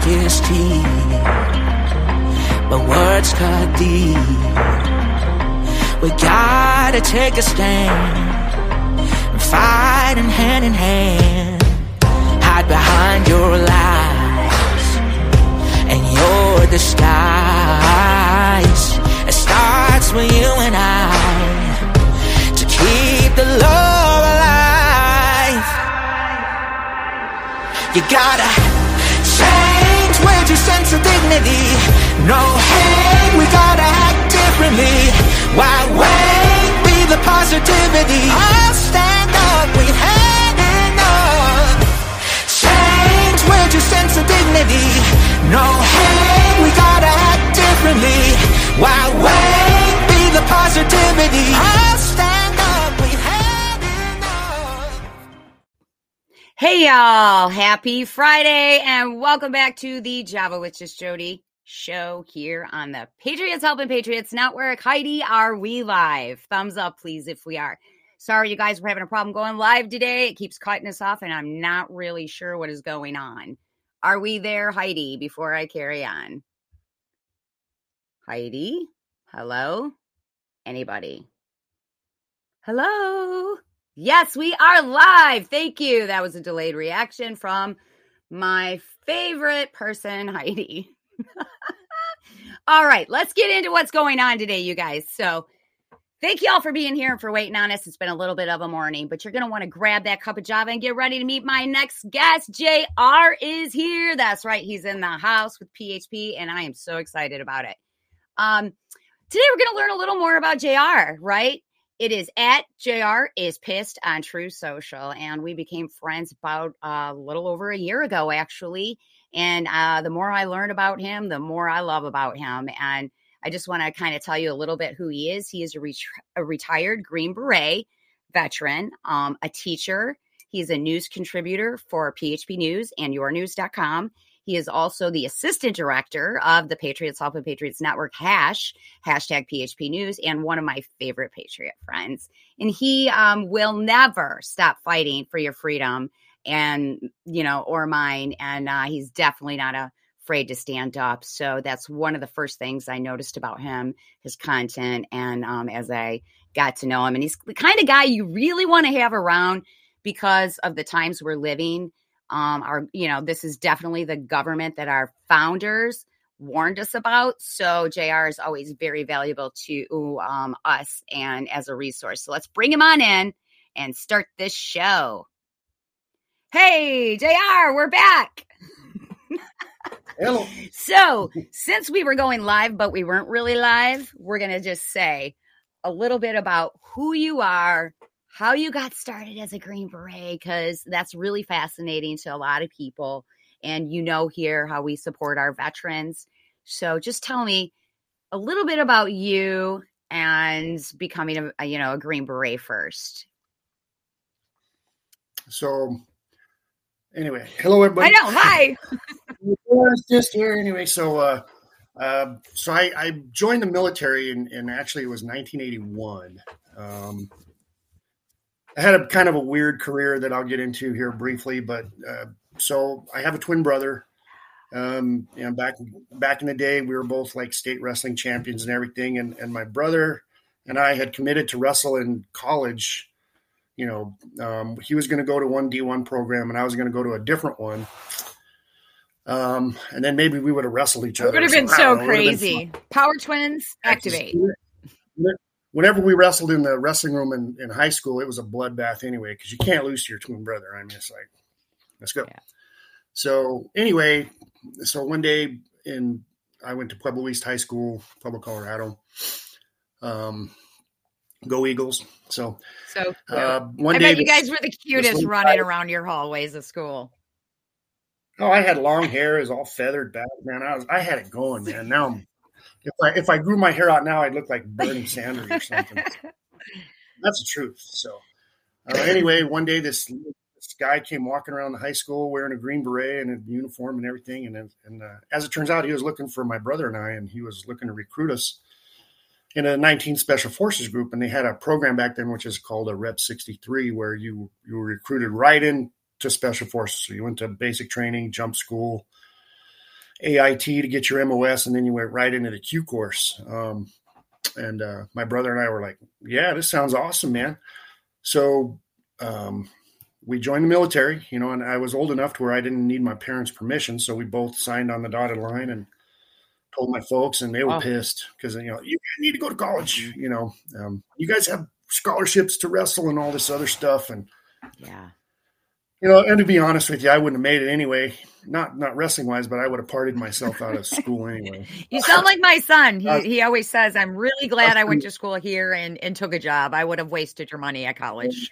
darkest heat, but words cut deep. We gotta take a stand and fight hand in hand. Hide behind your lies and your disguise. It starts with you and I to keep the love alive. You gotta change with your sense of dignity. No hate, we gotta act differently. Why wait? Be the positivity. I'll stand up with hand enough. Change with your sense of dignity. No hate, we gotta act differently. Why wait? Be the positivity. I'll stand up with hand enough. Hey y'all, happy Friday and welcome back to the Java with Just Jody show here on the Patriots Helping Patriots Network. Heidi, are we live? Thumbs up, please, if we are. Sorry, you guys, we're having a problem going live today. It keeps cutting us off, and I'm not really sure what is going on. Are we there, Heidi, before I carry on? Heidi? Hello? Anybody? Hello? Yes, we are live. Thank you. That was a delayed reaction from my favorite person, Heidi. All right, let's get into what's going on today, you guys. So thank you all for being here and for waiting on us. It's been a little bit of a morning, but you're going to want to grab that cup of Java and get ready to meet my next guest. JR is here. That's right. He's in the house with PHP, and I am so excited about it. Today, we're going to learn a little more about JR, right? It is at JR is Pissed on True Social, and we became friends about a little over a year ago, actually. And the more I learn about him, the more I love about him. And I just want to kind of tell you a little bit who he is. He is a retired Green Beret veteran, a teacher. He's a news contributor for PHP News and YourNews.com. He is also the assistant director of the Patriots Helping Patriots Network hashtag PHP News, and one of my favorite Patriot friends. And he will never stop fighting for your freedom and, or mine. And he's definitely not afraid to stand up. So that's one of the first things I noticed about him, his content. And as I got to know him, and he's the kind of guy you really want to have around because of the times we're living. This is definitely the government that our founders warned us about. So JR is always very valuable to us and as a resource. So let's bring him on in and start this show. Hey, JR, we're back. Hello. So since we were going live, but we weren't really live, we're going to just say a little bit about who you are, how you got started as a Green Beret, because that's really fascinating to a lot of people. And here how we support our veterans. So just tell me a little bit about you and becoming a Green Beret first. So anyway, hello everybody. I know. Hi. Just here anyway. So I joined the military and actually it was 1981. I had a kind of a weird career that I'll get into here briefly, but so I have a twin brother. Back in the day, we were both like state wrestling champions and everything. And my brother and I had committed to wrestle in college. He was going to go to one D1 program and I was going to go to a different one. And then maybe we would have wrestled each other. It would have been so crazy. Power twins, activate. Whenever we wrestled in the wrestling room in high school, it was a bloodbath anyway, because you can't lose to your twin brother. I mean, it's like, let's go. Yeah. So anyway, one day I went to Pueblo East High School, Pueblo, Colorado. Go Eagles. So one day, I bet you guys were the cutest running around your hallways of school. Oh, I had long hair, it was all feathered back, man. I had it going, man. Now if I grew my hair out now, I'd look like Bernie Sanders or something. That's the truth. So anyway, one day this guy came walking around the high school wearing a Green Beret and a uniform and everything. And as it turns out, he was looking for my brother and I, and he was looking to recruit us in a 19 Special Forces group. And they had a program back then, which is called a Rep 63, where you were recruited right into Special Forces. So you went to basic training, jump school, AIT to get your MOS, and then you went right into the Q course. And my brother and I were like, yeah, this sounds awesome, man. So we joined the military, and I was old enough to where I didn't need my parents' permission. So we both signed on the dotted line and told my folks, and they were pissed because, you need to go to college. You guys have scholarships to wrestle and all this other stuff. And, and to be honest with you, I wouldn't have made it anyway. Not wrestling wise, but I would have partied myself out of school anyway. You sound like my son. He always says, I'm really glad I went to school here and took a job. I would have wasted your money at college.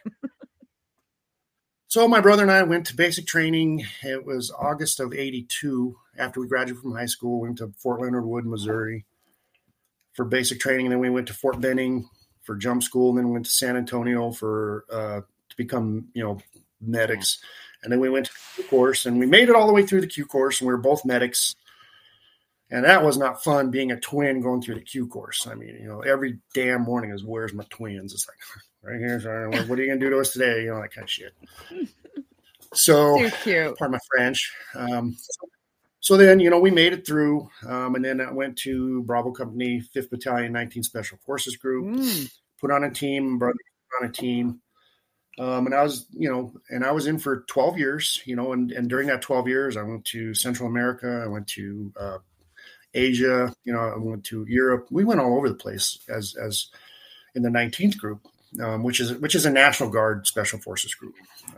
So my brother and I went to basic training. It was August of 82. After we graduated from high school, we went to Fort Leonard Wood, Missouri for basic training. And then we went to Fort Benning for jump school. And then we went to San Antonio for to become, medics. And then we went to the Q course, and we made it all the way through the Q course, and we were both medics. And that was not fun being a twin going through the Q course. I mean, every damn morning is, where's my twins? It's like, right here. Sorry, what are you going to do to us today? That kind of shit. So, cute. Pardon my French. So then, we made it through. And then I went to Bravo Company, 5th Battalion, 19th Special Forces Group, put on a team, brother put on a team. And I was, I was in for 12 years, and during that 12 years, I went to Central America. I went to Asia, I went to Europe. We went all over the place as in the 19th group, which is a National Guard Special Forces group.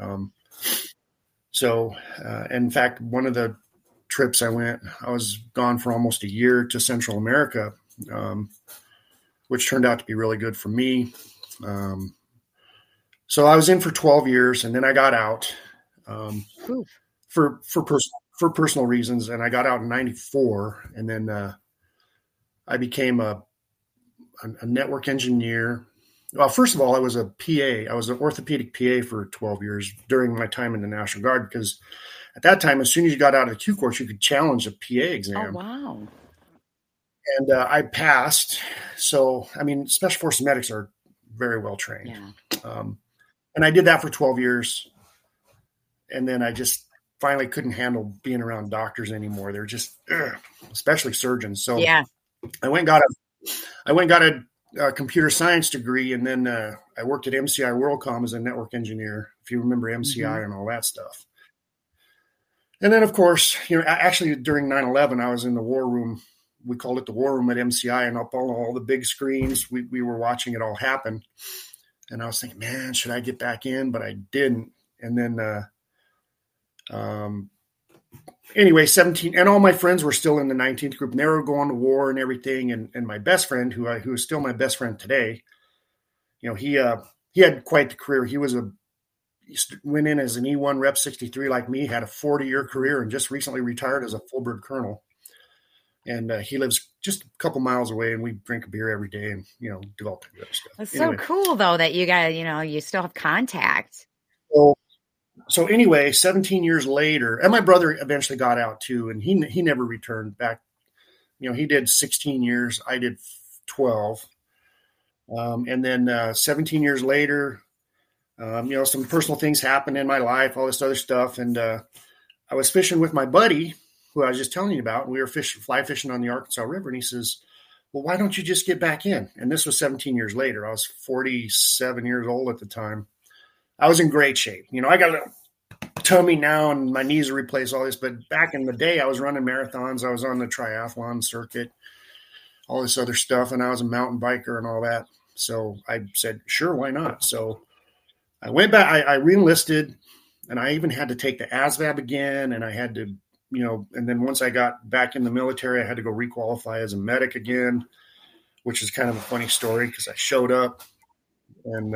So in fact, one of the trips I was gone for almost a year to Central America, which turned out to be really good for me. So I was in for 12 years, and then I got out for personal reasons, and I got out in 94, and then I became a network engineer. Well, first of all, I was a PA. I was an orthopedic PA for 12 years during my time in the National Guard, because at that time, as soon as you got out of the Q course, you could challenge a PA exam. Oh, wow. And I passed. So, Special Forces medics are very well trained. Yeah. And I did that for 12 years. And then I just finally couldn't handle being around doctors anymore. They're just, especially surgeons. So I went and got a computer science degree. And then I worked at MCI WorldCom as a network engineer, if you remember MCI and all that stuff. And then, of course, actually during 9/11, I was in the war room. We called it the war room at MCI, and up on all the big screens, we were watching it all happen. And I was thinking, man, should I get back in? But I didn't. And then, anyway, 17, and all my friends were still in the 19th group, and they were going to war and everything. And my best friend, who is still my best friend today, he had quite the career. He went in as an E1 Rep 63 like me, had a 40-year career, and just recently retired as a full-bird colonel. And he lives just a couple miles away, and we drink a beer every day and, develop that stuff. That's so cool, though, that you got, you still have contact. So anyway, 17 years later, and my brother eventually got out too, and he never returned back. He did 16 years. I did 12. And then 17 years later, some personal things happened in my life, all this other stuff. And I was fishing with my buddy, who I was just telling you about. We were fly fishing on the Arkansas River, and he says, well, why don't you just get back in? And this was 17 years later. I was 47 years old at the time. I was in great shape. I got a tummy now, and my knees are replaced, all this. But back in the day, I was running marathons. I was on the triathlon circuit, all this other stuff. And I was a mountain biker and all that. So I said, sure, why not? So I went back. I re-enlisted, and I even had to take the ASVAB again. And I had to, and then once I got back in the military, I had to go requalify as a medic again, which is kind of a funny story because I showed up and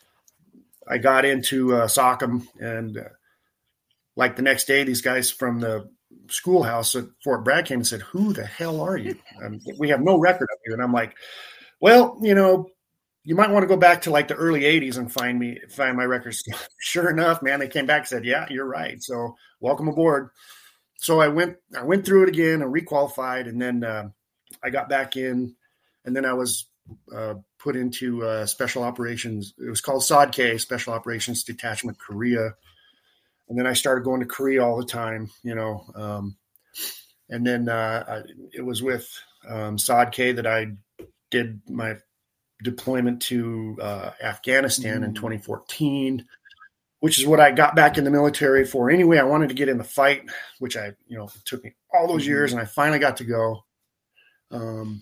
I got into SOCM, and like the next day, these guys from the schoolhouse at Fort Bragg came and said, who the hell are you? We have no record of you. And I'm like, well, you might want to go back to like the early 80s and find my records. Sure enough, man, they came back and said, yeah, you're right. So welcome aboard. So I went through it again and requalified, and then I got back in, and then I was put into special operations. It was called SODK, Special Operations Detachment Korea. And then I started going to Korea all the time, And then it was with Saad K that I did my deployment to Afghanistan in 2014, which is what I got back in the military for anyway. I wanted to get in the fight, which it took me all those years, and I finally got to go. And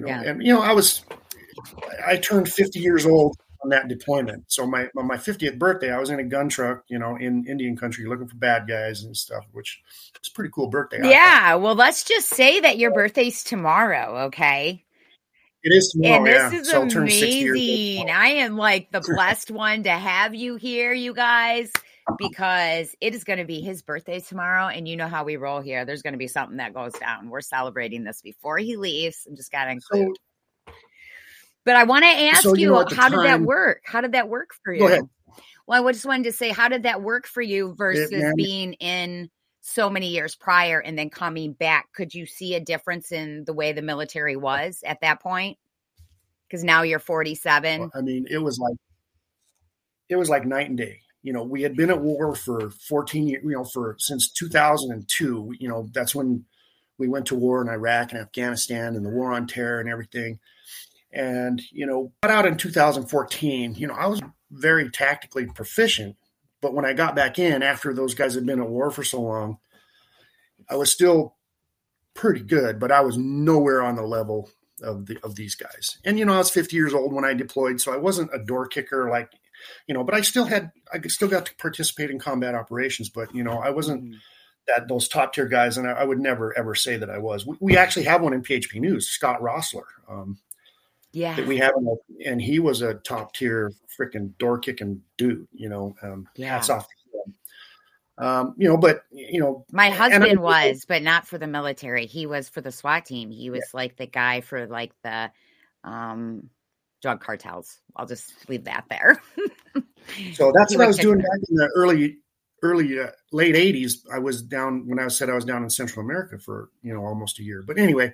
I turned 50 years old on that deployment. So on my 50th birthday, I was in a gun truck, in Indian country looking for bad guys and stuff, which is a pretty cool birthday. Yeah. Well, let's just say that your birthday's tomorrow. Okay. It is tomorrow, and this is amazing. I am like the blessed one to have you here, you guys, because it is going to be his birthday tomorrow. And you know how we roll here. There's going to be something that goes down. We're celebrating this before he leaves. I'm just got to include. But I want to ask you, how did that work? How did that work for you? Go ahead. Well, I just wanted to say, how did that work for you versus being in so many years prior and then coming back? Could you see a difference in the way the military was at that point? Because now you're 47. I mean, it was like night and day. We had been at war for 14 years, since 2002, that's when we went to war in Iraq and Afghanistan and the war on terror and everything. And, got out in 2014, I was very tactically proficient, but when I got back in after those guys had been at war for so long, I was still pretty good, but I was nowhere on the level of these guys. And, I was 50 years old when I deployed, so I wasn't a door kicker but I still got to participate in combat operations, but, I wasn't those top tier guys. And I would never, ever say that I was. We actually have one in PHP News, Scott Rossler. That we have, and he was a top tier freaking door kicking dude, hats off to him. But my husband was, but not for the military. He was for the SWAT team. He was like the guy for like the drug cartels. I'll just leave that there. So that's what I was doing back in the early late 80s. I was down when I said I was down in Central America for almost a year. But anyway,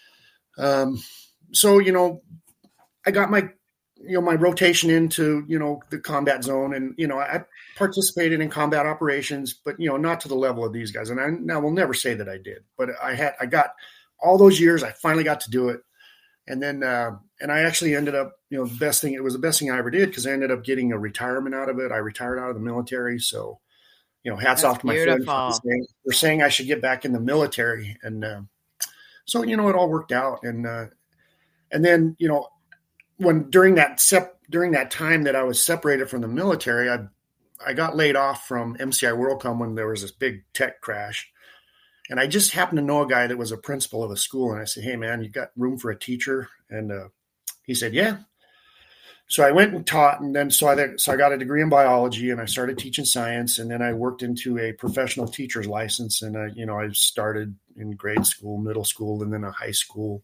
so, I got my rotation into, the combat zone, and, I participated in combat operations, but, not to the level of these guys. And I will never say that I did, but I got all those years. I finally got to do it. And then, and I actually ended up, it was the best thing I ever did, because I ended up getting a retirement out of it. I retired out of the military. So, hats off to my friends for saying I should get back in the military. And so, it all worked out. And then, when during that time that I was separated from the military, I got laid off from MCI WorldCom when there was this big tech crash. And I just happened to know a guy that was a principal of a school. And I said, "Hey man, you got room for a teacher?" And he said, "Yeah." So I went and taught, and then so I got a degree in biology, and I started teaching science, and then I worked into a professional teacher's license, and I started in grade school, middle school, and then a high school.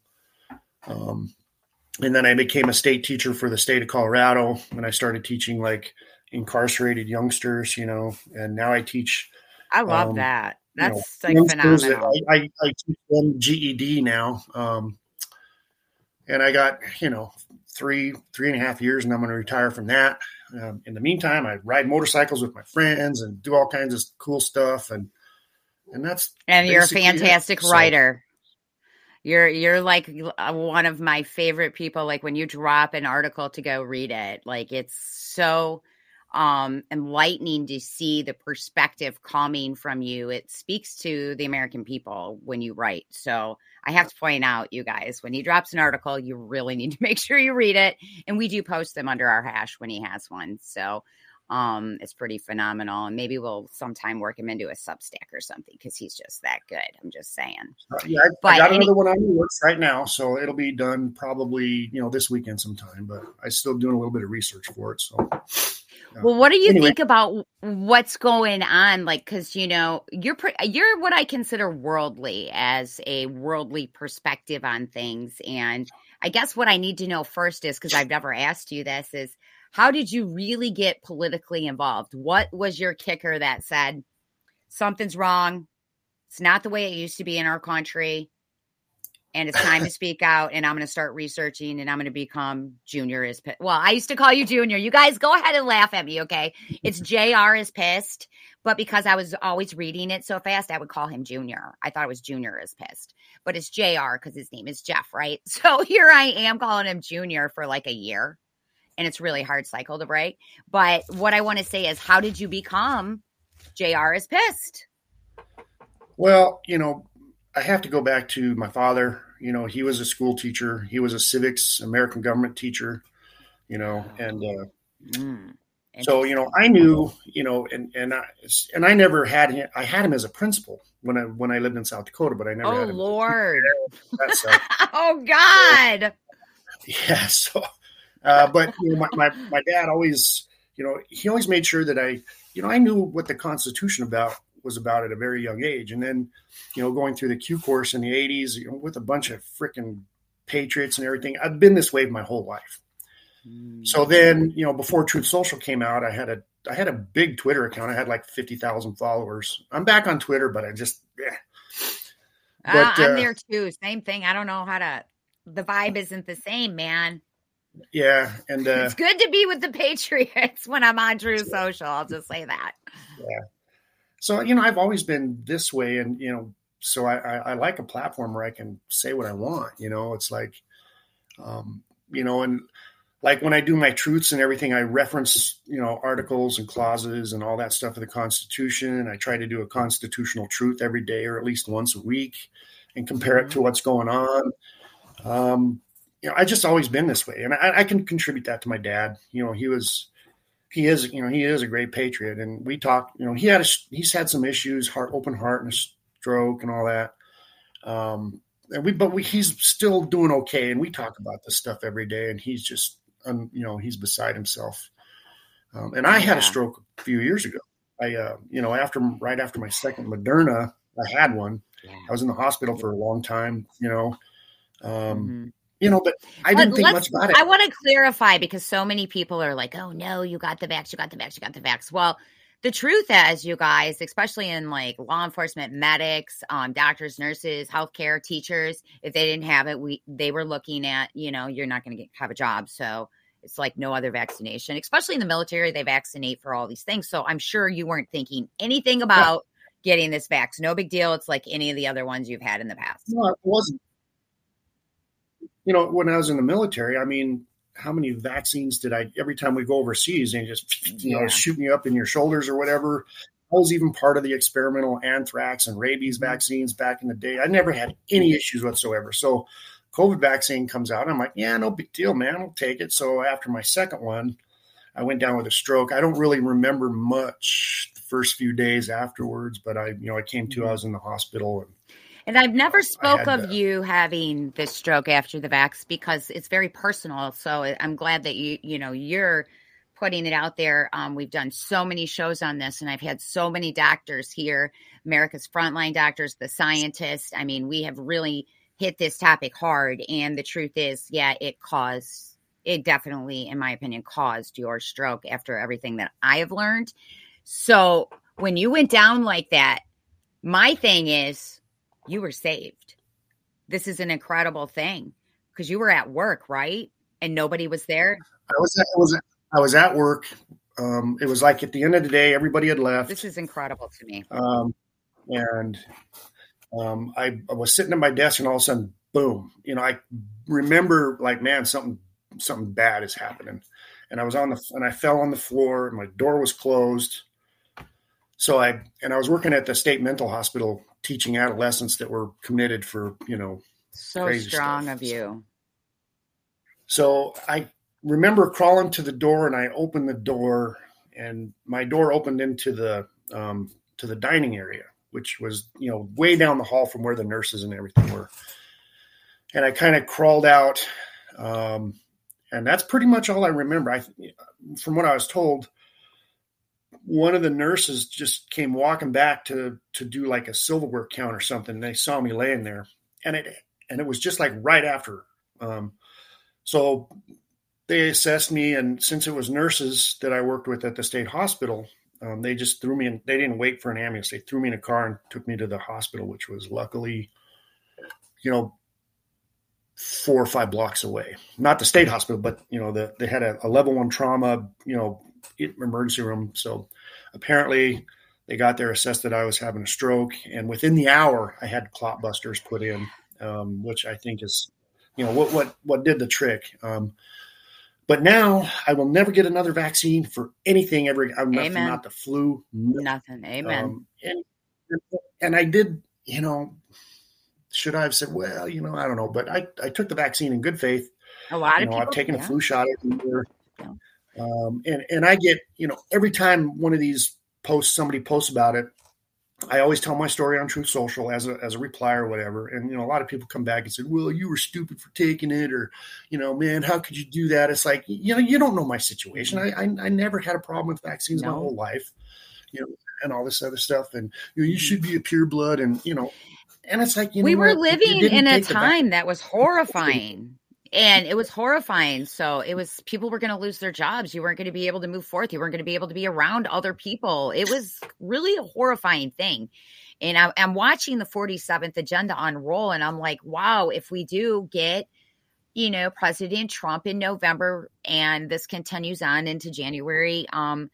And then I became a state teacher for the state of Colorado, and I started teaching like incarcerated youngsters, and now I teach. I love that. That's like phenomenal. I teach them GED now. And I got, 3.5 years, and I'm going to retire from that. In the meantime, I ride motorcycles with my friends and do all kinds of cool stuff. And you're a fantastic writer. You're like one of my favorite people. Like when you drop an article to go read it, like it's so enlightening to see the perspective coming from you. It speaks to the American people when you write. So I have to point out, you guys, when he drops an article, you really need to make sure you read it. And we do post them under our hash when he has one. So it's pretty phenomenal. And maybe we'll sometime work him into a Substack or something, because he's just that good. I'm just saying. I got another one on the works right now, so it'll be done probably this weekend sometime. But I'm still doing a little bit of research for it. So. Well, what do you think about what's going on? Like, because, you're what I consider worldly, as a worldly perspective on things. And I guess what I need to know first is, because I've never asked you this, is how did you really get politically involved? What was your kicker that said something's wrong? It's not the way it used to be in our country. and it's time to speak out, and I'm going to start researching, and I'm going to become Junior is pissed. Well, I used to call you Junior. You guys go ahead and laugh at me, okay? It's JR is pissed, but because I was always reading it so fast, I would call him Junior. I thought it was Junior is pissed, but it's JR because his name is Jeff, right? So here I am calling him Junior for like a year, and it's really hard cycle to break. But what I want to say is, how did you become JR is pissed? Well, I have to go back to my father. He was a school teacher. He was a civics, American government teacher, and so, I knew, and I never had him. I had him as a principal when I lived in South Dakota, but I never had him. Oh, Lord. Oh, God. Yeah. So, but my dad always, he always made sure that I knew what the Constitution was about at a very young age. And then, going through the Q course in the 80s, with a bunch of freaking patriots and everything, I've been this way my whole life. So then, before Truth Social came out, I had a big Twitter account. I had like 50,000 followers. I'm back on Twitter, but I just, I'm there too. Same thing. I don't know the vibe isn't the same, man. Yeah. And it's good to be with the Patriots when I'm on Truth Social. I'll just say that. Yeah. So, I've always been this way, and, so I like a platform where I can say what I want, it's like, and like when I do my truths and everything, I reference, articles and clauses and all that stuff of the Constitution. And I try to do a constitutional truth every day, or at least once a week, and compare it to what's going on. I just always been this way, and I can contribute that to my dad. He is a great patriot, and we talk. He's had some issues, open heart and a stroke and all that. He's still doing okay, and we talk about this stuff every day. And he's just, he's beside himself. And I had a stroke a few years ago. Right after my second Moderna, I had one. Yeah. I was in the hospital for a long time. But I didn't think much about it. I want to clarify, because so many people are like, oh no, you got the vax. Well, the truth is, you guys, especially in like law enforcement, medics, doctors, nurses, healthcare, teachers, if they didn't have it, they were looking at, you're not going to have a job. So it's like no other vaccination, especially in the military, they vaccinate for all these things. So I'm sure you weren't thinking anything about getting this vax. No big deal. It's like any of the other ones you've had in the past. No, it wasn't. When I was in the military, how many vaccines did every time we go overseas and just, shoot me up in your shoulders or whatever. I was even part of the experimental anthrax and rabies vaccines back in the day. I never had any issues whatsoever. So COVID vaccine comes out. And I'm like, yeah, no big deal, man. I'll take it. So after my second one, I went down with a stroke. I don't really remember much the first few days afterwards, but I came to, I was in the hospital. And I've never spoke of you having this stroke after the vax, because it's very personal. So I'm glad that you're putting it out there. We've done so many shows on this, and I've had so many doctors here, America's Frontline Doctors, the scientists. We have really hit this topic hard. And the truth is, it definitely, in my opinion, caused your stroke after everything that I have learned. So when you went down like that, my thing is, you were saved. This is an incredible thing, because you were at work, right? And nobody was there. I was at work. It was like at the end of the day, everybody had left. This is incredible to me. I was sitting at my desk, and all of a sudden, boom! I remember like, man, something bad is happening. And I fell on the floor, and my door was closed. So I was working at the state mental hospital, teaching adolescents that were committed for, so crazy strong stuff. Of you. So I remember crawling to the door, and I opened the door, and my door opened into the dining area, which was, way down the hall from where the nurses and everything were. And I kind of crawled out. And that's pretty much all I remember. From what I was told, one of the nurses just came walking back to do like a silverware count or something. They saw me laying there, and it was just like right after. So they assessed me, and since it was nurses that I worked with at the state hospital, they just threw me in. They didn't wait for an ambulance. They threw me in a car and took me to the hospital, which was luckily, 4 or 5 blocks away, not the state hospital, but they had a level 1 trauma, emergency room. So apparently they got there, assessed that I was having a stroke, and within the hour I had clot busters put in, which I think is, what did the trick. But now I will never get another vaccine for anything ever. Nothing, not the flu. Nothing. Amen. And I did, should I have said, well, I don't know, but I took the vaccine in good faith. A lot of people. I've taken a flu shot every year. Yeah. And I get, every time one of these somebody posts about it, I always tell my story on Truth Social as a reply or whatever. And, a lot of people come back and say, well, you were stupid for taking it, or, man, how could you do that? It's like, you don't know my situation. I never had a problem with vaccines my whole life, and all this other stuff. And you should be a pureblood, and, and it's like, we were living in a time that was horrifying. And it was horrifying. So people were going to lose their jobs. You weren't going to be able to move forth. You weren't going to be able to be around other people. It was really a horrifying thing. And I'm watching the 47th agenda unroll, and I'm like, wow, if we do get, President Trump in November, and this continues on into January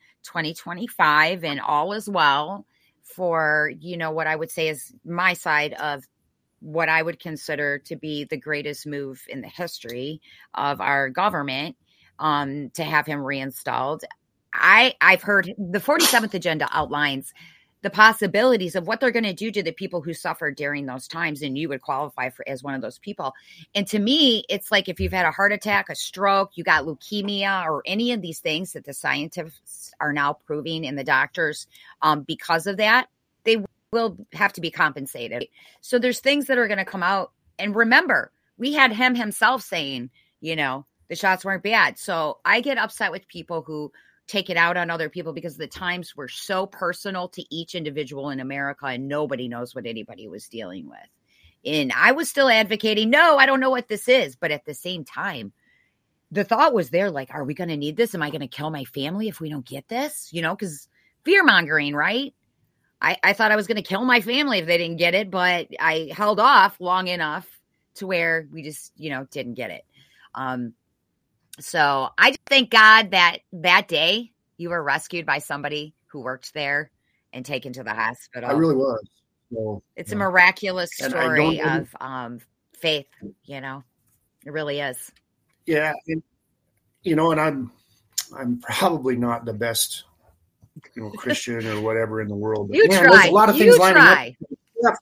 2025, and all is well for, what I would say is my side of what I would consider to be the greatest move in the history of our government, to have him reinstalled. I've heard the 47th agenda outlines the possibilities of what they're going to do to the people who suffered during those times, and you would qualify as one of those people. And to me, it's like if you've had a heart attack, a stroke, you got leukemia, or any of these things that the scientists are now proving, and the doctors, because of that, they will have to be compensated. So there's things that are going to come out. And remember, we had him himself saying, the shots weren't bad. So I get upset with people who take it out on other people, because the times were so personal to each individual in America, and nobody knows what anybody was dealing with. And I was still advocating, no, I don't know what this is. But at the same time, the thought was there, like, are we going to need this? Am I going to kill my family if we don't get this? Because fear mongering, right? I thought I was going to kill my family if they didn't get it, but I held off long enough to where we just, didn't get it. So I just thank God that day you were rescued by somebody who worked there and taken to the hospital. I really was. So, it's a miraculous story of faith, It really is. Yeah. And I'm probably not the best Christian or whatever in the world. But, try. There's a lot of things lining up.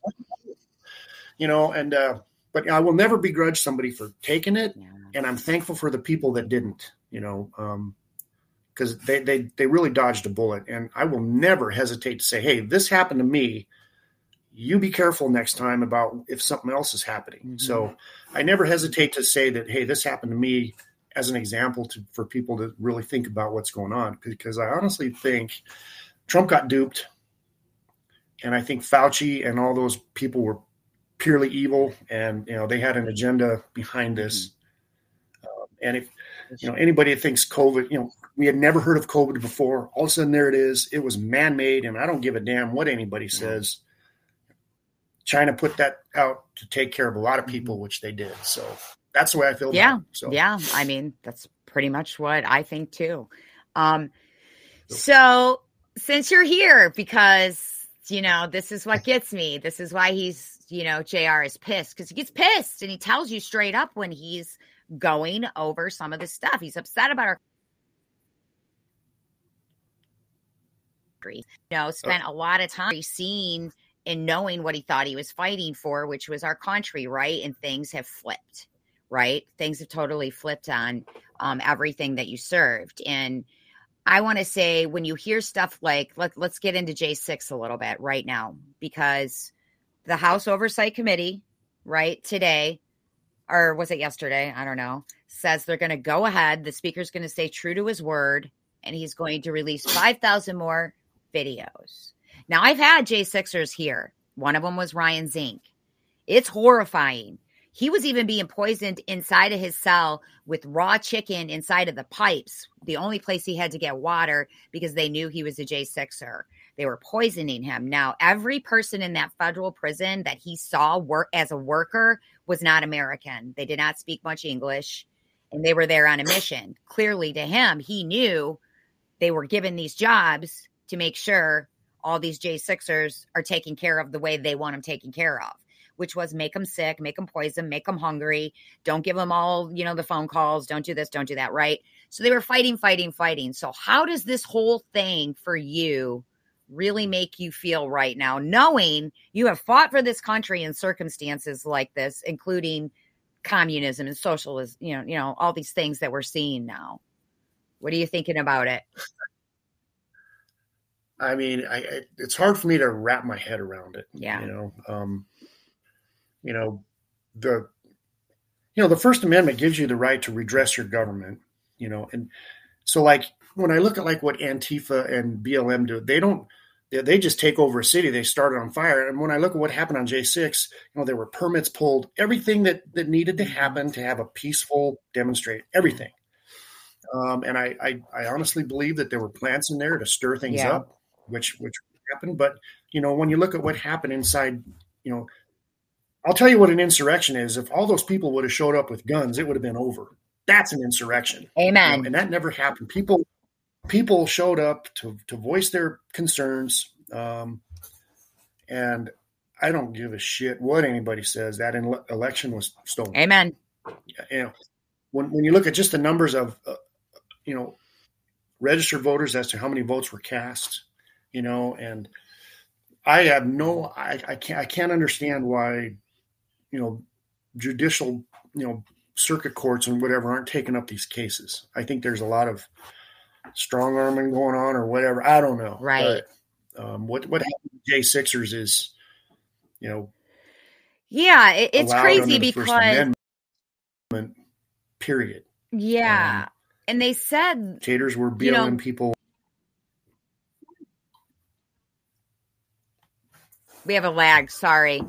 But I will never begrudge somebody for taking it. Yeah. And I'm thankful for the people that didn't, because they really dodged a bullet. And I will never hesitate to say, hey, this happened to me. You be careful next time about if something else is happening. Mm-hmm. So I never hesitate to say that, hey, this happened to me, as an example for people to really think about what's going on. Because I honestly think Trump got duped. And I think Fauci and all those people were purely evil. And, they had an agenda behind this. And if, anybody that thinks COVID, we had never heard of COVID before, all of a sudden there it is. It was man-made. And I don't give a damn what anybody says. China put that out to take care of a lot of people, which they did. So that's the way I feel about it. So. Yeah. I mean, that's pretty much what I think too. So since you're here, because, this is what gets me. This is why he's, JR is pissed, because he gets pissed and he tells you straight up when he's going over some of this stuff. He's upset about our country. Spent a lot of time seeing and knowing what he thought he was fighting for, which was our country, right? And things have flipped. Right? Things have totally flipped on everything that you served. And I want to say, when you hear stuff like, let's get into J6 a little bit right now, because the House Oversight Committee, right, today, or was it yesterday? I don't know, says they're going to go ahead. The speaker's going to stay true to his word, and he's going to release 5,000 more videos. Now, I've had J6ers here. One of them was Ryan Zink. It's horrifying. He was even being poisoned inside of his cell with raw chicken inside of the pipes. The only place he had to get water, because they knew he was a J6er. They were poisoning him. Now, every person in that federal prison that he saw work as a worker was not American. They did not speak much English, and they were there on a mission. Clearly to him, he knew they were given these jobs to make sure all these J6ers are taken care of the way they want them taken care of, which was make them sick, make them poison, make them hungry. Don't give them all, the phone calls. Don't do this, don't do that, right? So they were fighting. So how does this whole thing for you really make you feel right now, knowing you have fought for this country in circumstances like this, including communism and socialism, all these things that we're seeing now? What are you thinking about it? I mean, it's hard for me to wrap my head around it. Yeah. The First Amendment gives you the right to redress your government, and so like when I look at like what Antifa and BLM do, they just take over a city. They start it on fire. And when I look at what happened on J6, there were permits pulled, everything that needed to happen to have a peaceful demonstrate, everything. And I honestly believe that there were plans in there to stir things up, which happened. But, when you look at what happened inside, I'll tell you what an insurrection is. If all those people would have showed up with guns, it would have been over. That's an insurrection. Amen. And that never happened. People showed up to voice their concerns. And I don't give a shit what anybody says. That election was stolen. Amen. When you look at just the numbers of, registered voters as to how many votes were cast, and I have I can't understand why, judicial, circuit courts and whatever aren't taking up these cases. I think there's a lot of strong arming going on or whatever. I don't know. Right. But, what happened to J6ers is, it's crazy because period. Yeah. And they said dictators were BLM people. We have a lag. Sorry.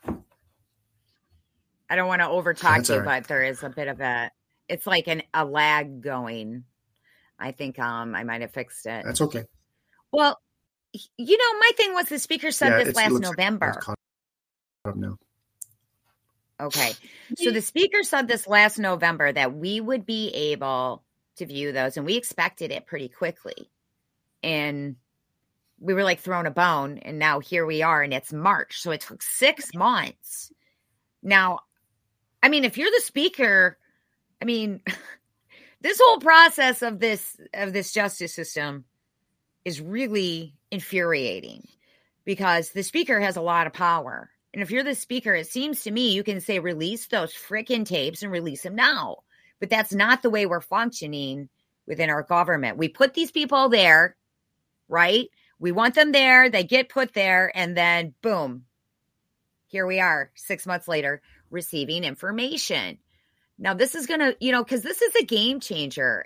I don't want to overtalk you, right. But there is a bit of it's like a lag going. I think I might have fixed it. That's okay. Well, my thing was the speaker said this last November. No. Okay. So the speaker said this last November that we would be able to view those, and we expected it pretty quickly. And we were like thrown a bone, and now here we are, and it's March. So it took 6 months. Now, I mean, if you're the speaker, I mean, this whole process of this justice system is really infuriating because the speaker has a lot of power. And if you're the speaker, it seems to me you can say, release those frickin' tapes and release them now. But that's not the way we're functioning within our government. We put these people there, right? We want them there. They get put there. And then boom, here we are 6 months later receiving information. Now this is going to, because this is a game changer.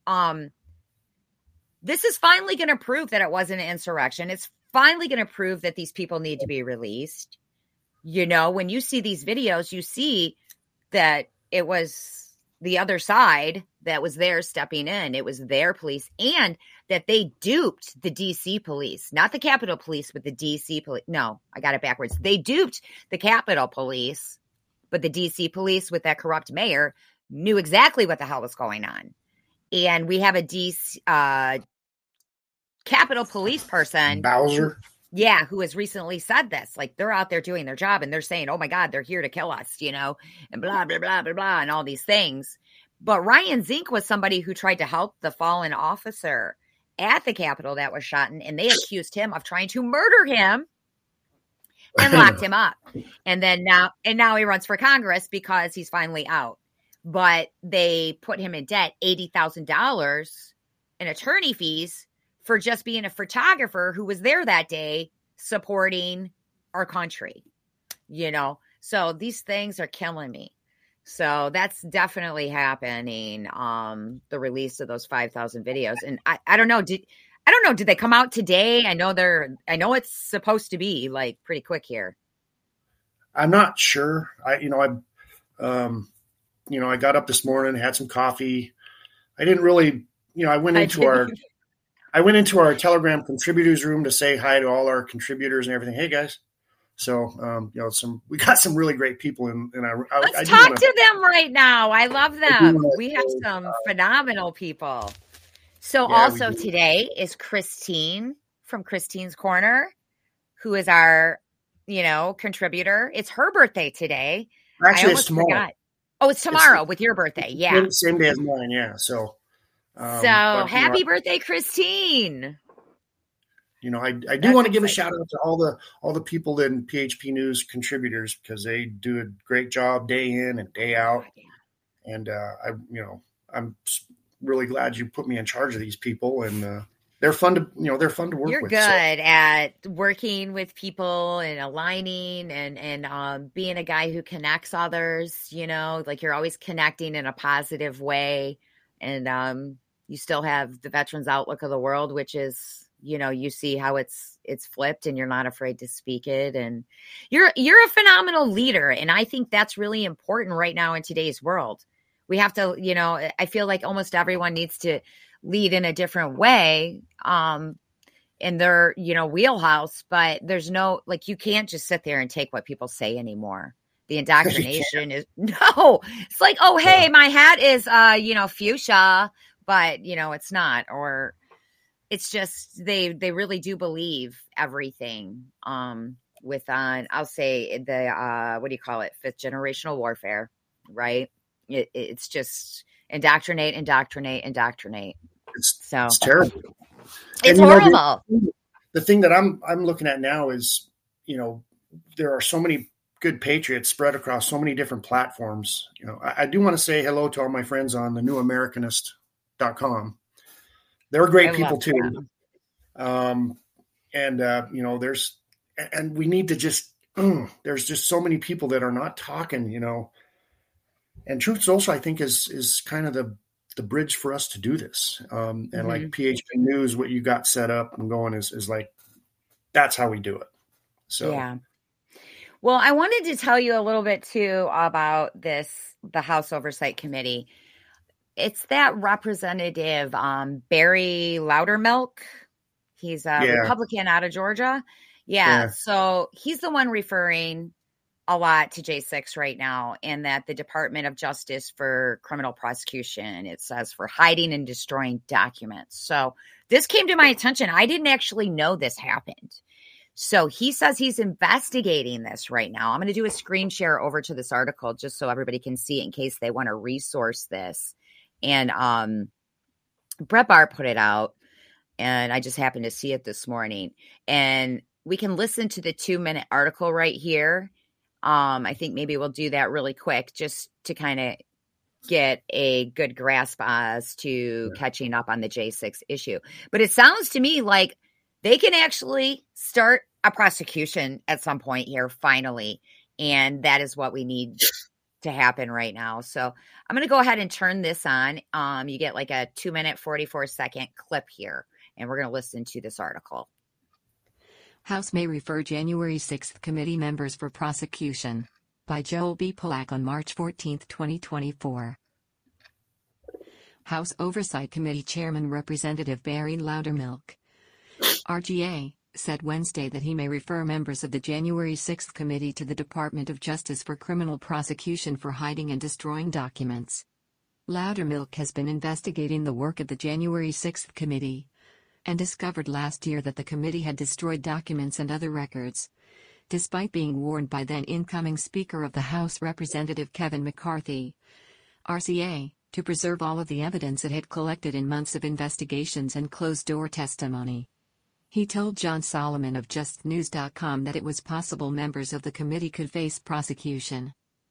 This is finally going to prove that it wasn't an insurrection. It's finally going to prove that these people need to be released. When you see these videos, you see that it was the other side that was there stepping in. It was their police, and that they duped the DC police, not the Capitol Police, but the DC police. No, I got it backwards. They duped the Capitol Police, but the DC police with that corrupt mayor knew exactly what the hell was going on. And we have a DC Capitol Police person, Bowser. Who has recently said this. Like, they're out there doing their job and they're saying, oh my God, they're here to kill us, and blah, blah, blah, blah, blah, and all these things. But Ryan Zink was somebody who tried to help the fallen officer at the Capitol that was shot, and they accused him of trying to murder him and locked him up. And now he runs for Congress because he's finally out. But they put him in debt, $80,000 in attorney fees for just being a photographer who was there that day supporting our country, So these things are killing me. So that's definitely happening. The release of those 5,000 videos. And I don't know. Did they come out today? I know it's supposed to be like pretty quick here. I'm not sure. I got up this morning, had some coffee. I didn't really, I went into I went into our Telegram contributors room to say hi to all our contributors and everything. Hey guys. So, we got some really great people in our, let's talk to them right now. I love them. We have some phenomenal people. So also today is Christine from Christine's Corner, who is our, contributor. It's her birthday today. Actually, it's tomorrow. Forgot. Oh, it's tomorrow with your birthday. Yeah. Same day as mine. Yeah. So happy birthday, Christine. I do want to give a shout out to all the people in PHP News contributors, because they do a great job day in and day out. And I'm really glad you put me in charge of these people, and they're fun to work with. You're good at working with people and aligning and being a guy who connects others, like you're always connecting in a positive way. And you still have the veterans outlook of the world, which is, you see how it's flipped and you're not afraid to speak it. And you're a phenomenal leader. And I think that's really important right now in today's world. We have to, I feel like almost everyone needs to lead in a different way in their, wheelhouse, but there's no, you can't just sit there and take what people say anymore. The indoctrination is it's like, oh, hey, my hat is, fuchsia, but it's not, or it's just, they really do believe everything I'll say the, what do you call it? 5th generational warfare, right? It's just indoctrinate. It's terrible. It's horrible. The thing that I'm looking at now is, there are so many good patriots spread across so many different platforms. I do want to say hello to all my friends on the newamericanist.com. They're great people too. And we need to just, there's just so many people that are not talking, and Truth Social, I think is kind of the bridge for us to do this. And like PHP News, what you got set up and going is like, that's how we do it. So, yeah. Well, I wanted to tell you a little bit too about the House Oversight Committee. It's that representative, Barry Loudermilk. He's a Republican out of Georgia. Yeah. So he's the one referring a lot to J6 right now, and that the Department of Justice for criminal prosecution, it says, for hiding and destroying documents. So this came to my attention. I didn't actually know this happened. So he says he's investigating this right now. I'm going to do a screen share over to this article just so everybody can see it in case they want to resource this. And Brett Barr put it out, and I just happened to see it this morning. And we can listen to the 2-minute article right here. I think maybe we'll do that really quick just to kind of get a good grasp as to catching up on the J6 issue. But it sounds to me like they can actually start a prosecution at some point here, finally. And that is what we need to happen right now. So I'm going to go ahead and turn this on. You get like a 2-minute, 44-second clip here, and we're going to listen to this article. House may refer January 6th committee members for prosecution. By Joel B. Polak on March 14, 2024. House Oversight Committee Chairman Representative Barry Loudermilk, RGA, said Wednesday that he may refer members of the January 6th committee to the Department of Justice for criminal prosecution for hiding and destroying documents. Loudermilk has been investigating the work of the January 6th committee, and discovered last year that the committee had destroyed documents and other records, despite being warned by then incoming Speaker of the House Representative Kevin McCarthy, RCA, to preserve all of the evidence it had collected in months of investigations and closed-door testimony. He told John Solomon of JustNews.com that it was possible members of the committee could face prosecution.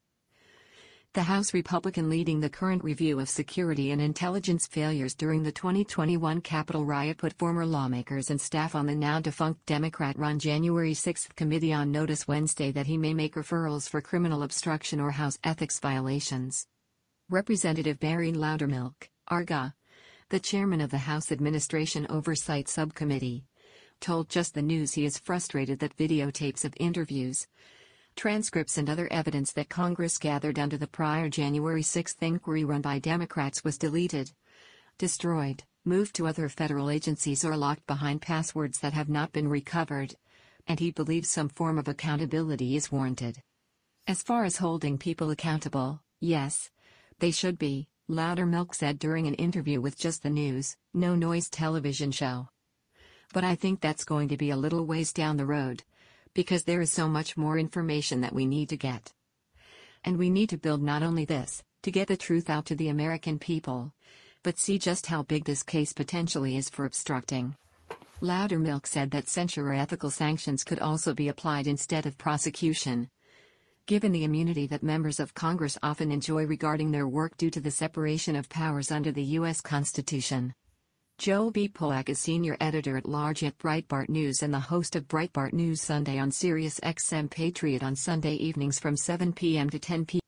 The House Republican leading the current review of security and intelligence failures during the 2021 Capitol riot put former lawmakers and staff on the now-defunct Democrat-run January 6th committee on notice Wednesday that he may make referrals for criminal obstruction or House ethics violations. Representative Barry Loudermilk, ARGA, the chairman of the House Administration Oversight Subcommittee, told Just the News he is frustrated that videotapes of interviews, transcripts and other evidence that Congress gathered under the prior January 6th inquiry run by Democrats was deleted, destroyed, moved to other federal agencies or locked behind passwords that have not been recovered. And he believes some form of accountability is warranted. As far as holding people accountable, yes, they should be, Loudermilk said during an interview with Just the News, No Noise television show. But I think that's going to be a little ways down the road, because there is so much more information that we need to get. And we need to build not only this, to get the truth out to the American people, but see just how big this case potentially is for obstructing. Loudermilk said that censure or ethical sanctions could also be applied instead of prosecution, given the immunity that members of Congress often enjoy regarding their work due to the separation of powers under the U.S. Constitution. Joe B. Polak is senior editor-at-large at Breitbart News and the host of Breitbart News Sunday on Sirius XM Patriot on Sunday evenings from 7 p.m. to 10 p.m.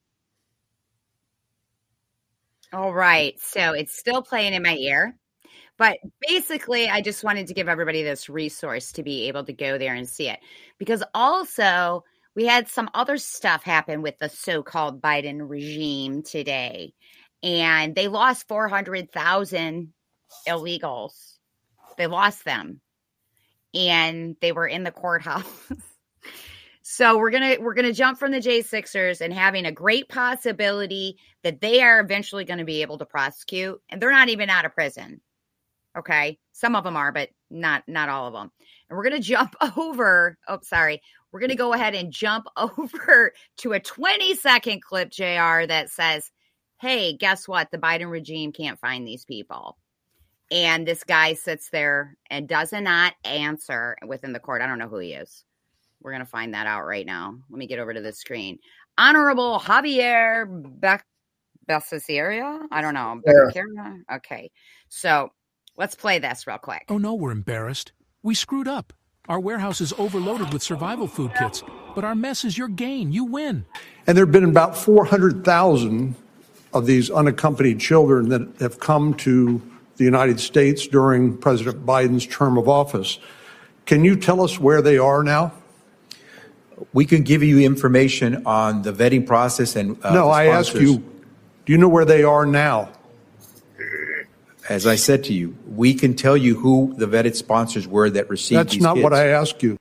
All right, so it's still playing in my ear. But basically, I just wanted to give everybody this resource to be able to go there and see it. Because also, we had some other stuff happen with the so-called Biden regime today. And they lost 400,000 illegals. They lost them. And they were in the courthouse. So we're gonna jump from the J6ers and having a great possibility that they are eventually going to be able to prosecute. And they're not even out of prison. Okay. Some of them are, but not all of them. And we're going to jump over. Oh, sorry. We're going to go ahead and jump over to a 20-second clip, JR, that says, hey, guess what? The Biden regime can't find these people. And this guy sits there and does not answer within the court. I don't know who he is. We're going to find that out right now. Let me get over to the screen. Honorable Javier Becerra. I don't know. Becerra? Okay. So let's play this real quick. Oh, no, we're embarrassed. We screwed up. Our warehouse is overloaded with survival food kits, but our mess is your gain. You win. And there have been about 400,000 of these unaccompanied children that have come to the United States during President Biden's term of office. Can you tell us where they are now? We can give you information on the vetting process and no, I ask you, do you know where they are now? As I said to you, we can tell you who the vetted sponsors were that received That's these not kids. what I asked you.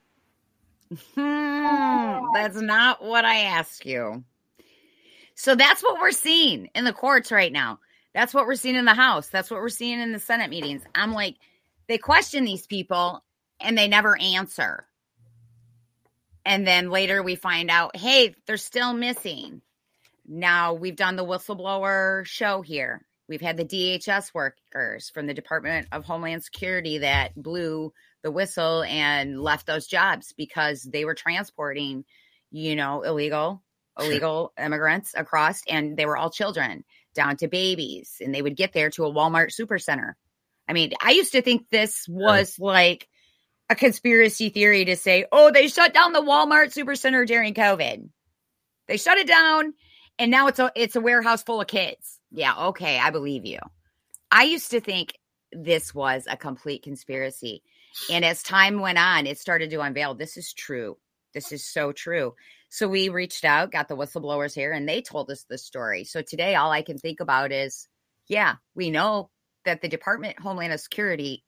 That's not what I asked you. So that's what we're seeing in the courts right now. That's what we're seeing in the House. That's what we're seeing in the Senate meetings. I'm like, they question these people and they never answer. And then later we find out, hey, they're still missing. Now we've done the whistleblower show here. We've had the DHS workers from the Department of Homeland Security that blew the whistle and left those jobs because they were transporting, illegal immigrants across, and they were all children down to babies, and they would get there to a Walmart supercenter. I mean, I used to think this was like a conspiracy theory to say, oh, they shut down the Walmart supercenter during COVID. They shut it down, and now it's a warehouse full of kids. Yeah, okay, I believe you. I used to think this was a complete conspiracy. And as time went on, it started to unveil, this is true. This is so true. So we reached out, got the whistleblowers here, and they told us the story. So today, all I can think about is, yeah, we know that the Department of Homeland Security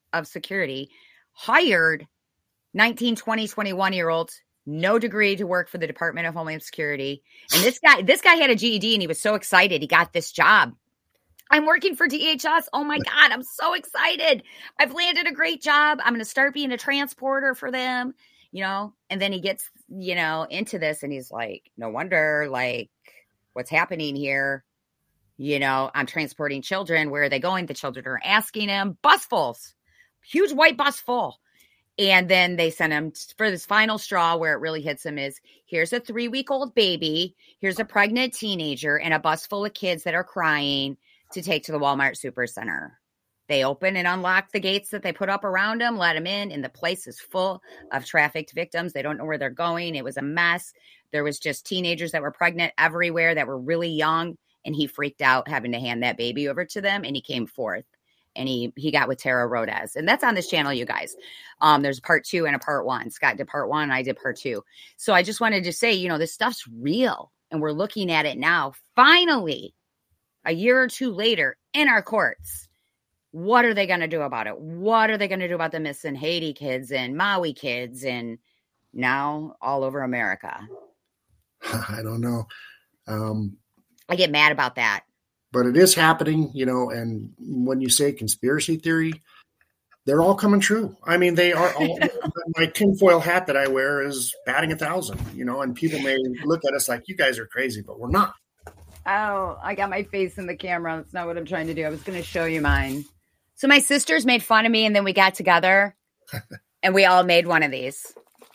hired 19, 20, 21-year-olds, no degree to work for the Department of Homeland Security. And this guy had a GED and he was so excited. He got this job. I'm working for DHS. Oh my God, I'm so excited. I've landed a great job. I'm going to start being a transporter for them, and then he gets, into this and he's like, no wonder, like, what's happening here? I'm transporting children. Where are they going? The children are asking him. Busfuls, huge white bus full. And then they sent him for this final straw where it really hits him is, here's a 3-week-old baby, here's a pregnant teenager, and a bus full of kids that are crying to take to the Walmart Supercenter. They open and unlock the gates that they put up around them, let them in, and the place is full of trafficked victims. They don't know where they're going. It was a mess. There was just teenagers that were pregnant everywhere that were really young, and he freaked out having to hand that baby over to them, and he came forth. And he got with Tara Rodez. And that's on this channel, you guys. There's a part 2 and a part 1. Scott did part 1, and I did part 2. So I just wanted to say, this stuff's real. And we're looking at it now, finally, a year or two later, in our courts. What are they going to do about it? What are they going to do about the missing Haiti kids and Maui kids and now all over America? I don't know. I get mad about that. But it is happening, and when you say conspiracy theory, they're all coming true. I mean, they are all, my tinfoil hat that I wear is batting 1,000, and people may look at us like, you guys are crazy, but we're not. Oh, I got my face in the camera. That's not what I'm trying to do. I was going to show you mine. So my sisters made fun of me, and then we got together, and we all made one of these.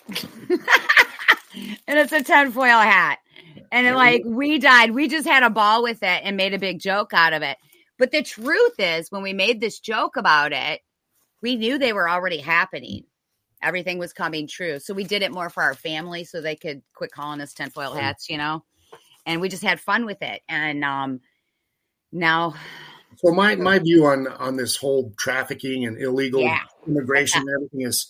And it's a tinfoil hat. And we died. We just had a ball with it and made a big joke out of it. But the truth is, when we made this joke about it, we knew they were already happening. Everything was coming true. So we did it more for our family so they could quit calling us tinfoil hats, And we just had fun with it. And now. So my view on this whole trafficking and illegal immigration and everything is,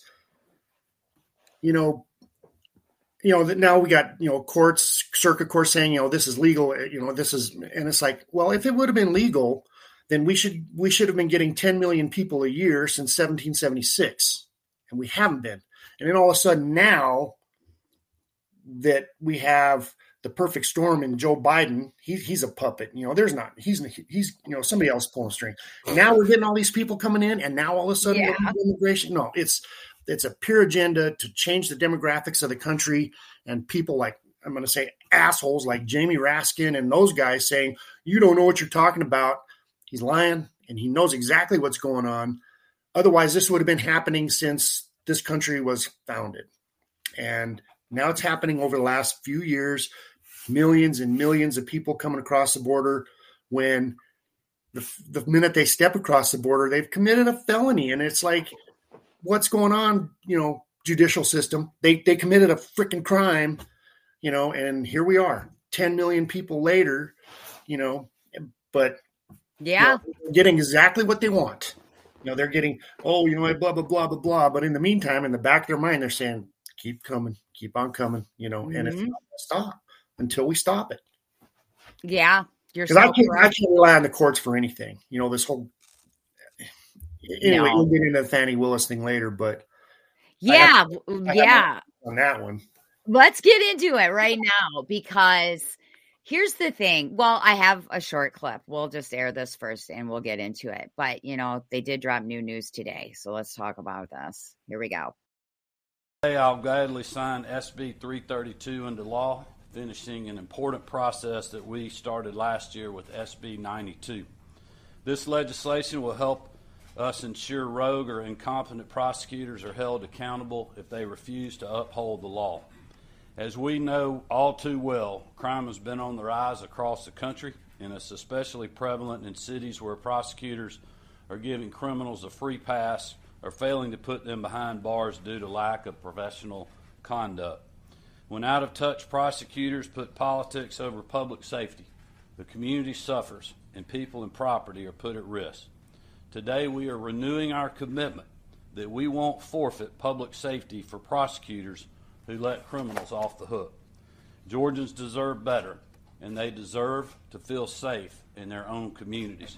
now we got, courts, circuit courts saying, this is legal, and it's like, well, if it would have been legal, then we should have been getting 10 million people a year since 1776. And we haven't been. And then all of a sudden now that we have the perfect storm in Joe Biden, he's a puppet. He's somebody else pulling string. Now we're getting all these people coming in, and now all of a sudden immigration. No, it's a pure agenda to change the demographics of the country, and people like, I'm going to say assholes like Jamie Raskin and those guys saying, you don't know what you're talking about. He's lying, and he knows exactly what's going on. Otherwise, this would have been happening since this country was founded. And now it's happening over the last few years, millions and millions of people coming across the border when the minute they step across the border, they've committed a felony. And it's like, what's going on, judicial system? They committed a freaking crime, and here we are 10 million people later, but getting exactly what they want. They're getting, blah, blah, blah, blah, blah. But in the meantime, in the back of their mind, they're saying, keep coming, keep on coming, and it's not going to stop until we stop it. Yeah. You're so I can't rely on the courts for anything, this whole, anyway, we'll get into the Fannie Willis thing later, but on that one. Let's get into it right now, because here's the thing. Well, I have a short clip. We'll just air this first and we'll get into it. But, they did drop new news today. So let's talk about this. Here we go. Today, I'll gladly sign SB 332 into law, finishing an important process that we started last year with SB 92. This legislation will help us ensure rogue or incompetent prosecutors are held accountable if they refuse to uphold the law. As we know all too well, crime has been on the rise across the country, and it's especially prevalent in cities where prosecutors are giving criminals a free pass or failing to put them behind bars due to lack of professional conduct. When out of touch prosecutors put politics over public safety, the community suffers and people and property are put at risk. Today we are renewing our commitment that we won't forfeit public safety for prosecutors who let criminals off the hook. Georgians deserve better, and they deserve to feel safe in their own communities.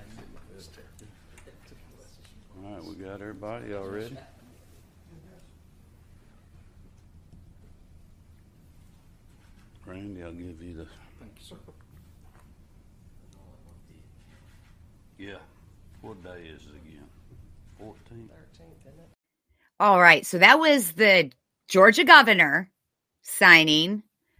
All right, we got everybody. Y'all ready? Randy, I'll give you the... Thank you, sir. Yeah. What day is it again? 14th? 13th, isn't it? All right. So that was the Georgia governor signing.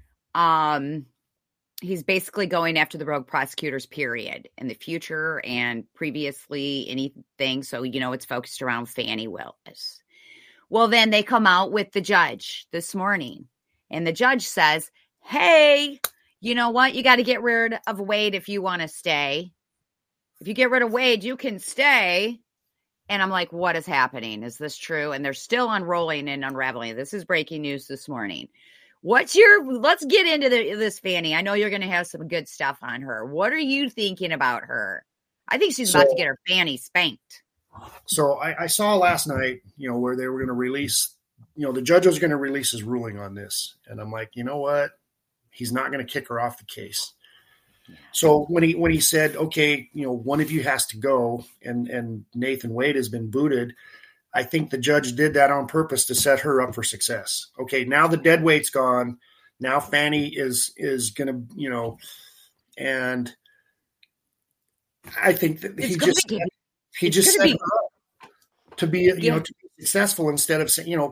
He's basically going after the rogue prosecutors, period, in the future and previously anything. So, it's focused around Fannie Willis. Well, then they come out with the judge this morning, and the judge says, hey, you know what? You got to get rid of Wade if you want to stay. If you get rid of Wade, you can stay. And I'm like, what is happening? Is this true? And they're still unrolling and unraveling. This is breaking news this morning. Let's get into this Fannie. I know you're going to have some good stuff on her. What are you thinking about her? I think she's about to get her Fannie spanked. So I saw last night, where they were going to release, the judge was going to release his ruling on this. And I'm like, you know what? He's not going to kick her off the case. So when he said, okay, one of you has to go, and Nathan Wade has been booted, I think the judge did that on purpose to set her up for success. Okay, now the dead weight's gone. Now Fannie is going to, and I think that he just set her up to be, to be successful instead of saying,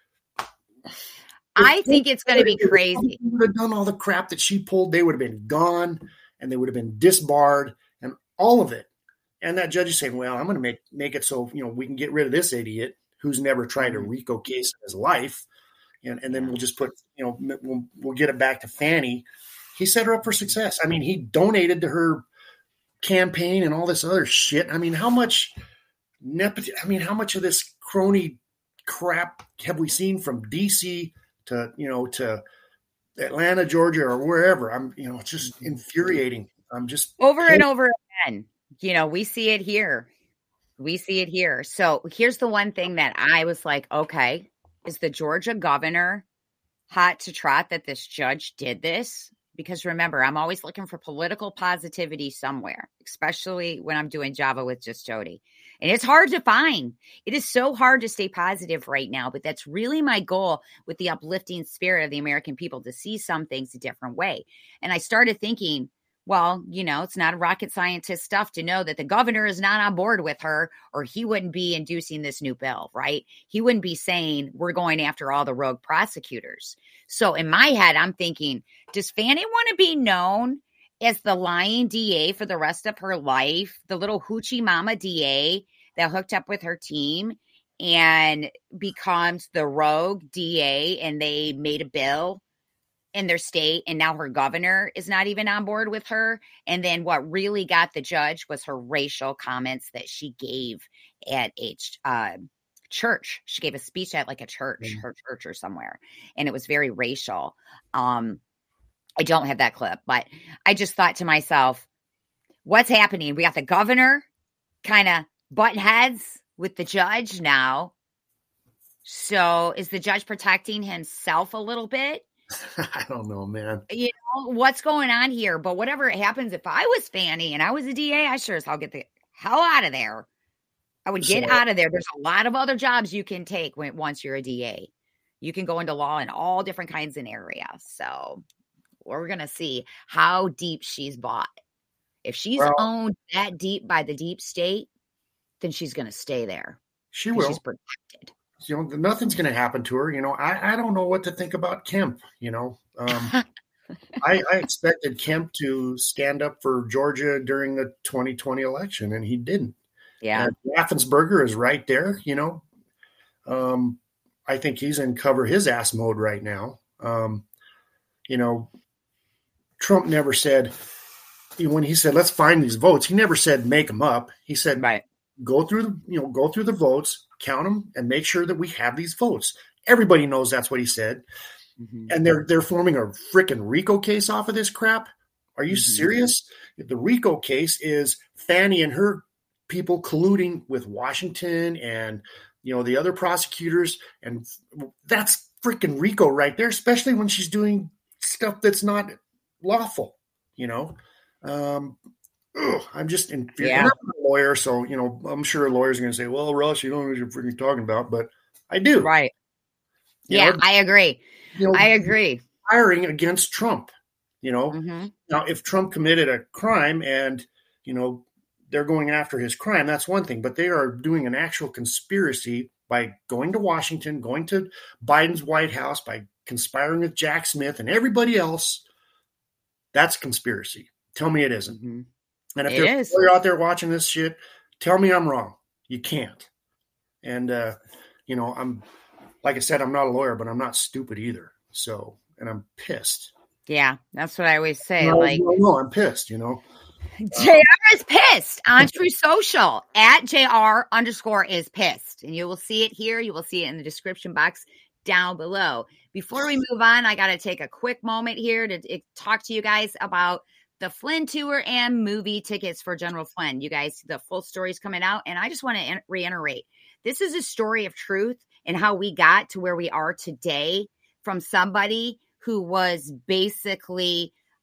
I think it's going to be crazy. If he would have done all the crap that she pulled, they would have been gone, and they would have been disbarred, and all of it. And that judge is saying, well, I'm going to make it so, we can get rid of this idiot who's never tried a RICO case in his life. And then we'll just put, we'll get it back to Fannie. He set her up for success. I mean, he donated to her campaign and all this other shit. I mean, how much of this crony crap have we seen from DC to Atlanta, Georgia, or wherever? It's just infuriating. I'm just over and over again. We see it here. So here's the one thing that I was like, okay, is the Georgia governor hot to trot that this judge did this? Because remember, I'm always looking for political positivity somewhere, especially when I'm doing Java with Just Jody. And it's hard to find. It is so hard to stay positive right now, but that's really my goal with the uplifting spirit of the American people, to see some things a different way. And I started thinking, well, it's not rocket scientist stuff to know that the governor is not on board with her, or he wouldn't be inducing this new bill, right? He wouldn't be saying we're going after all the rogue prosecutors. So in my head, I'm thinking, does Fannie want to be known as the lying DA for the rest of her life, the little hoochie mama DA that hooked up with her team and becomes the rogue DA, and they made a bill in their state, and now her governor is not even on board with her? And then what really got the judge was her racial comments that she gave at a church. She gave a speech at like a church, her church or somewhere, and it was very racial. I don't have that clip, but I just thought to myself, what's happening? We got the governor kind of butting heads with the judge now. So is the judge protecting himself a little bit? I don't know, man. What's going on here? But whatever happens, if I was Fannie and I was a DA, I sure as hell get the hell out of there. I would get out of there. There's a lot of other jobs you can take once you're a DA. You can go into law in all different kinds of areas. So we're going to see how deep she's bought. If she's owned that deep by the deep state, then she's going to stay there. She will. She's protected. Nothing's going to happen to her. I don't know what to think about Kemp. I expected Kemp to stand up for Georgia during the 2020 election, and he didn't. Yeah. Raffensperger is right there. I think he's in cover his ass mode right now. Trump never said, when he said, let's find these votes, he never said, make them up. He said, go through the votes, count them, and make sure that we have these votes. Everybody knows that's what he said. Mm-hmm. And they're forming a freaking RICO case off of this crap. Are you serious? The RICO case is Fannie and her people colluding with Washington and, the other prosecutors. And that's freaking RICO right there, especially when she's doing stuff that's not lawful, I'm just infuriated. Yeah. I'm not a lawyer, so, I'm sure lawyers are going to say, well, Russ, you don't know what you're freaking talking about, but I do. Right. I agree. I agree. Firing against Trump, Now, if Trump committed a crime and, they're going after his crime, that's one thing, but they are doing an actual conspiracy by going to Washington, going to Biden's White House, by conspiring with Jack Smith and everybody else. That's conspiracy. Tell me it isn't. Mm-hmm. And if there's a lawyer out there watching this shit, tell me I'm wrong. You can't. And, I'm, like I said, I'm not a lawyer, but I'm not stupid either. So, and I'm pissed. Yeah, that's what I always say. No, I'm pissed, JR is pissed on True Social at JR_is pissed. And you will see it here. You will see it in the description box down below. Before we move on, I got to take a quick moment here to talk to you guys about the Flynn tour and movie tickets for General Flynn. You guys, the full story is coming out. And I just want to reiterate, this is a story of truth and how we got to where we are today from somebody who was basically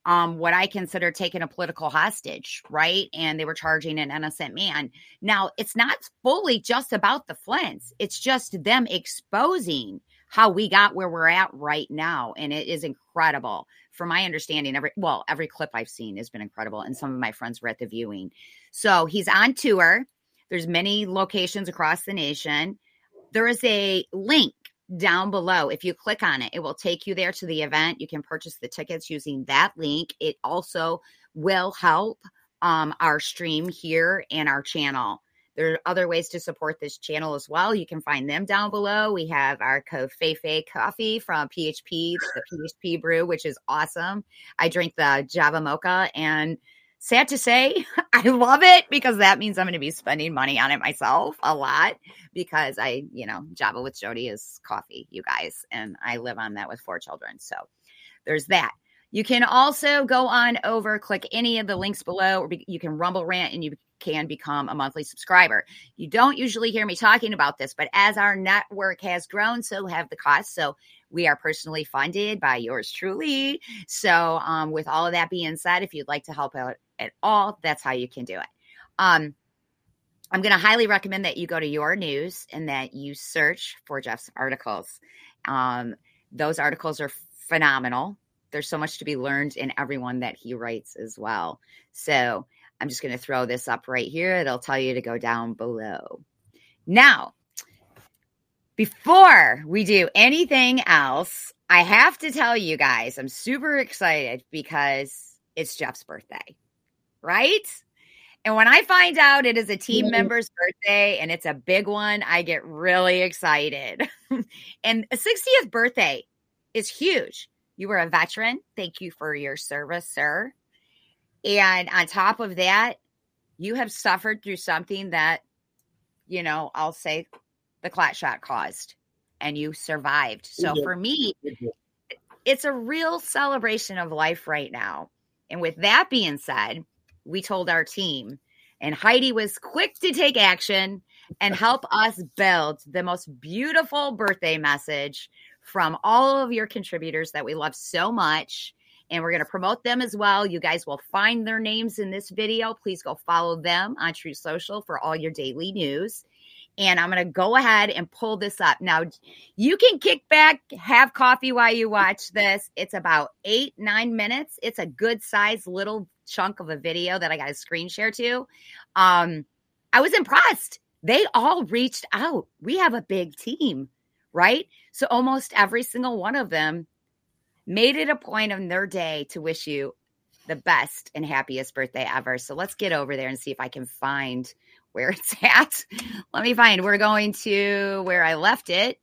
what I consider taking a political hostage, right? And they were charging an innocent man. Now, it's not fully just about the Flints. It's just them exposing how we got where we're at right now. And it is incredible. From my understanding, every clip I've seen has been incredible. And some of my friends were at the viewing. So he's on tour. There's many locations across the nation. There is a link down below. If you click on it, it will take you there to the event. You can purchase the tickets using that link. It also will help our stream here and our channel. There are other ways to support this channel as well. You can find them down below. We have our Covfefe coffee from PHP, the PHP brew, which is awesome. I drink the Java Mocha, and sad to say, I love it because that means I'm going to be spending money on it myself a lot because Java with Jody is coffee, you guys, and I live on that with 4 children. So there's that. You can also go on over, click any of the links below, or you can Rumble Rant and you can become a monthly subscriber. You don't usually hear me talking about this, but as our network has grown, so have the costs. So we are personally funded by yours truly. So with all of that being said, if you'd like to help out at all, that's how you can do it. I'm going to highly recommend that you go to Your News and that you search for Jeff's articles. Those articles are phenomenal. There's so much to be learned in everyone that he writes as well. So I'm just going to throw this up right here. It'll tell you to go down below. Now, before we do anything else, I have to tell you guys, I'm super excited because it's Jeff's birthday, right? And when I find out it is a team member's birthday and it's a big one, I get really excited. And a 60th birthday is huge. You were a veteran. Thank you for your service, sir. And on top of that, you have suffered through something that, I'll say the clot shot caused, and you survived. So for me, it's a real celebration of life right now. And with that being said, we told our team, and Heidi was quick to take action and help us build the most beautiful birthday message from all of your contributors that we love so much. And we're going to promote them as well. You guys will find their names in this video. Please go follow them on Truth Social for all your daily news. And I'm going to go ahead and pull this up. Now, you can kick back, have coffee while you watch this. It's about 8-9 minutes. It's a good size little chunk of a video that I got a screen share to. I was impressed. They all reached out. We have a big team, right? So almost every single one of them made it a point of their day to wish you the best and happiest birthday ever. So let's get over there and see if I can find where it's at. Let me find. We're going to where I left it.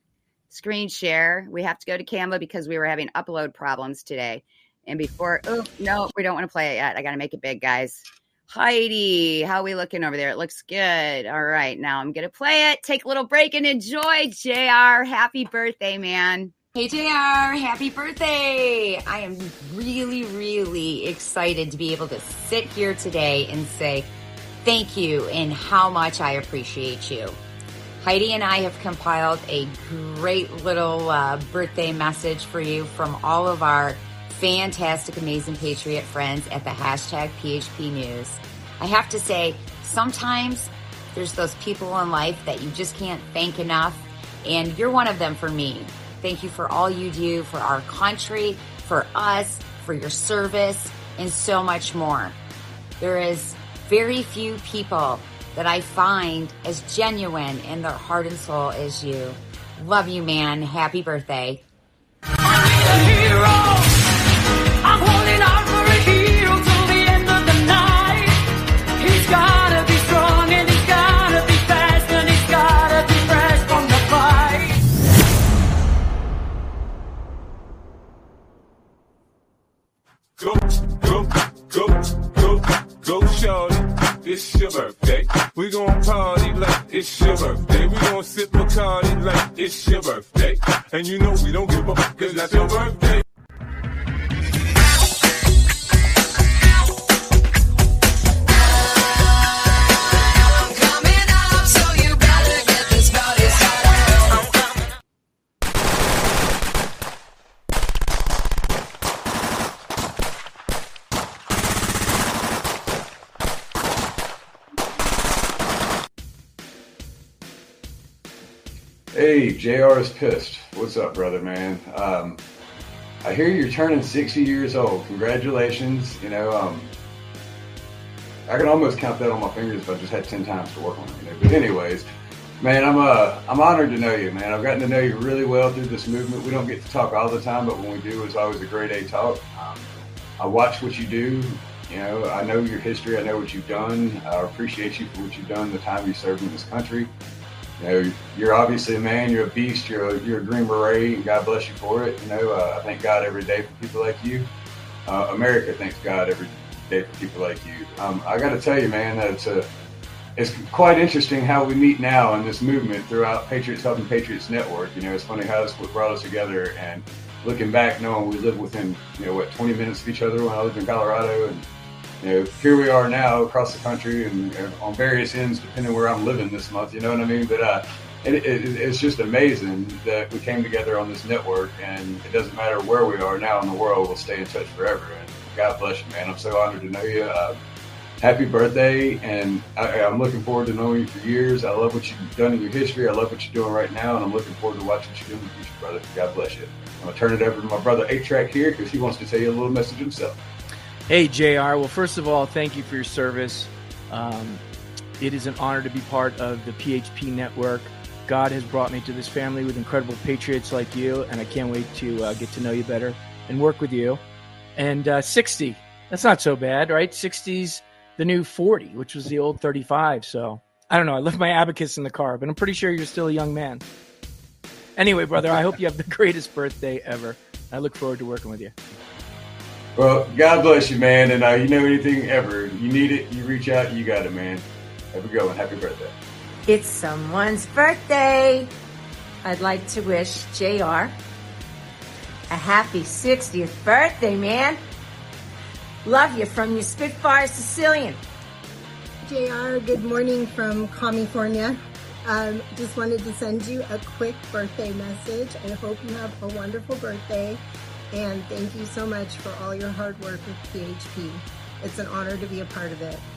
Screen share. We have to go to Canva because we were having upload problems today. And before, no, we don't want to play it yet. I got to make it big, guys. Heidi, how are we looking over there? It looks good. All right, now I'm going to play it. Take a little break and enjoy. JR, happy birthday, man. Hey, JR, happy birthday. I am really, really excited to be able to sit here today and say thank you and how much I appreciate you. Heidi and I have compiled a great little birthday message for you from all of our fantastic, amazing Patriot friends at the hashtag PHP News. I have to say, sometimes there's those people in life that you just can't thank enough, and you're one of them for me. Thank you for all you do for our country, for us, for your service, and so much more. There is very few people that I find as genuine in their heart and soul as you. Love you, man. Happy birthday. I'm holding on for a hero till the end of the night. He's gotta be strong and he's gotta be fast and he's gotta be fresh from the fight. Go, shorty. It's your birthday. We gon' party like it's your birthday. We gon' sip Bacardi like it's your birthday. And you know we don't give a fuck 'cause that's your birthday. Hey, JR is pissed. What's up, brother, man? I hear you're turning 60 years old. Congratulations. You know, I can almost count that on my fingers if I just had 10 times to work on it. You know? But anyways, man, I'm honored to know you, man. I've gotten to know you really well through this movement. We don't get to talk all the time, but when we do, it's always a grade A talk. I watch what you do. You know, I know your history. I know what you've done. I appreciate you for what you've done, the time you served in this country. You know, you're obviously a man. You're a beast. You're a Green Beret, and God bless you for it. You know, I thank God every day for people like you. America thanks God every day for people like you. I got to tell you, man, that it's quite interesting how we meet now in this movement throughout Patriots Helping Patriots Network. You know, it's funny how this what brought us together. And looking back, knowing we lived within 20 minutes of each other when I lived in Colorado, and here we are now across the country and on various ends, depending where I'm living this month. You know what I mean? But it's just amazing that we came together on this network, and it doesn't matter where we are now in the world, we'll stay in touch forever. And God bless you, man. I'm so honored to know you. Happy birthday, and I'm looking forward to knowing you for years. I love what you've done in your history. I love what you're doing right now, and I'm looking forward to watching what you're doing in the future, brother. God bless you. I'm going to turn it over to my brother 8-Track here because he wants to tell you a little message himself. Hey, JR. Well, first of all, thank you for your service. It is an honor to be part of the PHP network. God has brought me to this family with incredible patriots like you, and I can't wait to get to know you better and work with you. And 60, that's not so bad, right? 60's the new 40, which was the old 35. So I don't know. I left my abacus in the car, but I'm pretty sure you're still a young man. Anyway, brother, I hope you have the greatest birthday ever. I look forward to working with you. Well, God bless you, man. And anything ever, you need it, you reach out, you got it, man. Have a good one. Happy birthday. It's someone's birthday. I'd like to wish JR a happy 60th birthday, man. Love you from your Spitfire Sicilian. JR, good morning from California. Just wanted to send you a quick birthday message. I hope you have a wonderful birthday. And thank you so much for all your hard work with PHP. It's an honor to be a part of it.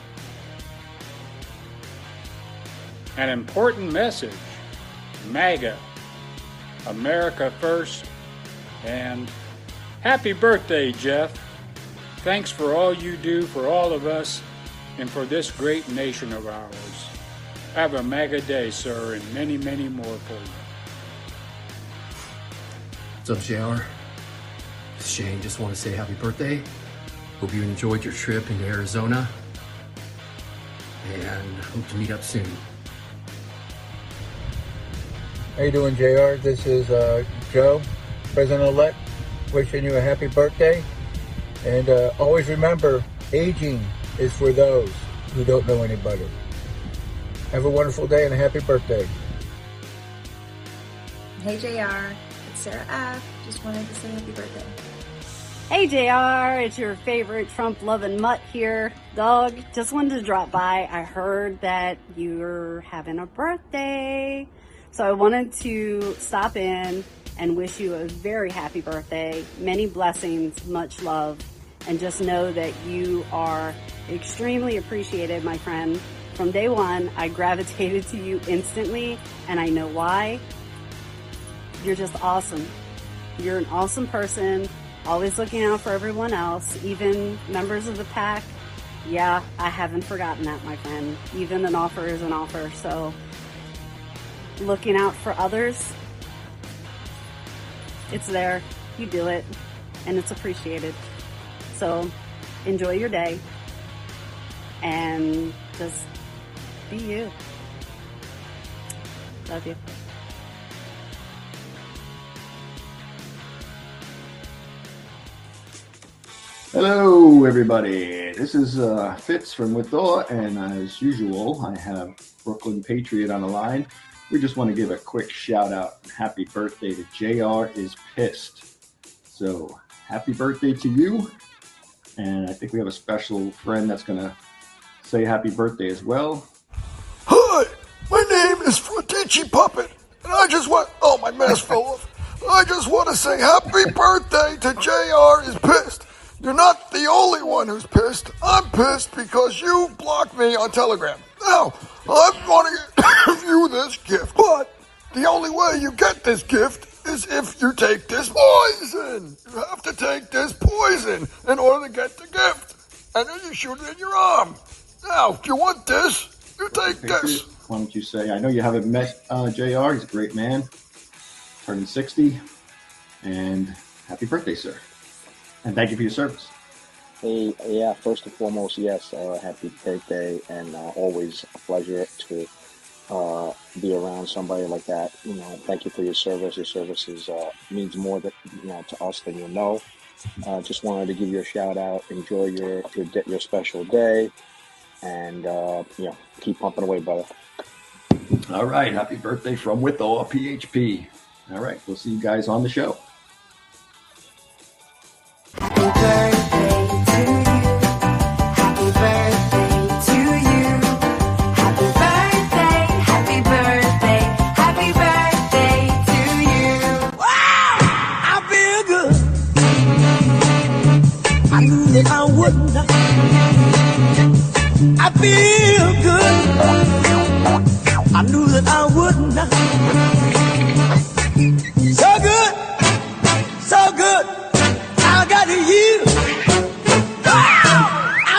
An important message. MAGA. America first. And happy birthday, Jeff. Thanks for all you do for all of us and for this great nation of ours. Have a MAGA day, sir, and many, many more for you. What's up, JR? It's Shane. Just want to say happy birthday. Hope you enjoyed your trip into Arizona. And hope to meet up soon. How you doing, JR? This is Joe, President-elect, wishing you a happy birthday. And always remember, aging is for those who don't know any better. Have a wonderful day and a happy birthday. Hey, JR. It's Sarah F. Just wanted to say happy birthday. Hey, JR. It's your favorite Trump-loving mutt here. Dog, just wanted to drop by. I heard that you're having a birthday. So I wanted to stop in and wish you a very happy birthday. Many blessings, much love. And just know that you are extremely appreciated, my friend. From day one, I gravitated to you instantly, and I know why. You're just awesome. You're an awesome person, always looking out for everyone else, even members of the pack. Yeah, I haven't forgotten that, my friend. Even an offer is an offer, so looking out for others, it's there. You do it, and it's appreciated. So enjoy your day and just be you. Love you. Hello, everybody. This is Fitz from Withdraw, and as usual, I have Brooklyn Patriot on the line. We just want to give a quick shout out and happy birthday to JR is Pissed. So happy birthday to you. And I think we have a special friend that's going to say happy birthday as well. Hi, my name is Fratici Puppet, and I just want, my mask fell off. I just want to say happy birthday to JR is Pissed. You're not the only one who's pissed. I'm pissed because you blocked me on Telegram. Now, I'm going to give you this gift, but The only way you get this gift is if you take this poison. You have to take this poison in order to get the gift. And then you shoot it in your arm. Now, if you want this, you take this. Why don't you say, I know you haven't met JR. He's a great man. Turning 60. And happy birthday, sir. And thank you for your service. Hey, yeah, first and foremost, yes, happy birthday, and always a pleasure to be around somebody like that. You know, thank you for your service. Your service means more to us than you know. Just wanted to give you a shout out. Enjoy your special day, and keep pumping away, brother. All right, happy birthday from With All PHP. All right, we'll see you guys on the show. Happy birthday to you. Happy birthday to you. Happy birthday, happy birthday, happy birthday to you. Wow! I feel good. I knew that I wouldn't. I feel good. I knew that I wouldn't. So good. So good. I got you. Wow! I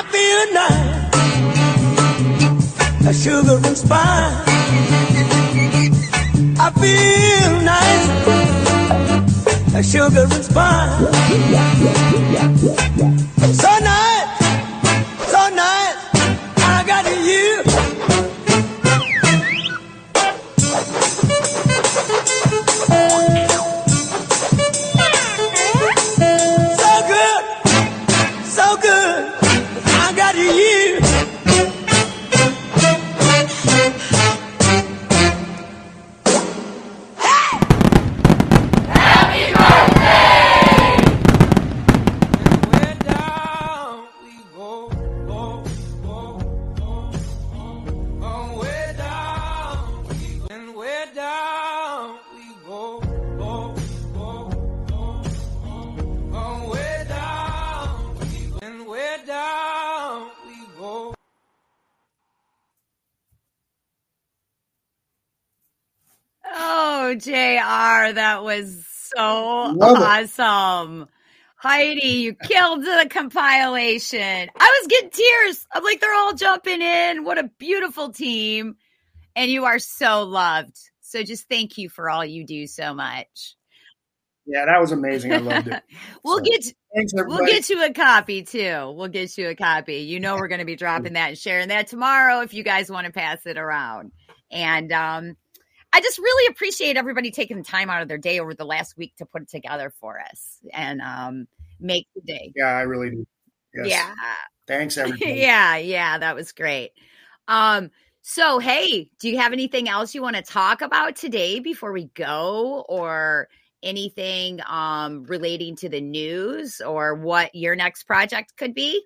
feel nice. A sugar and spice. I feel nice. A sugar and spice. So nice. So nice. I got you. JR, that was so awesome. Heidi, you killed the compilation. I was getting tears. I'm like, they're all jumping in. What a beautiful team. And you are so loved. So just thank you for all you do so much. Yeah, that was amazing. I loved it. We'll get you a copy too. We'll get you a copy. You know, we're going to be dropping that and sharing that tomorrow if you guys want to pass it around. And, I just really appreciate everybody taking the time out of their day over the last week to put it together for us and make the day. Yeah, I really do. Yes. Yeah. Thanks, everybody. Yeah, that was great. So, hey, do you have anything else you want to talk about today before we go, or anything relating to the news or what your next project could be?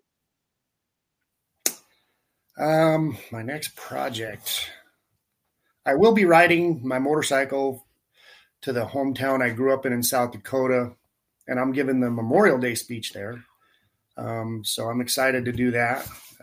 My next project. I will be riding my motorcycle to the hometown I grew up in South Dakota, and I'm giving the Memorial Day speech there. So I'm excited to do that.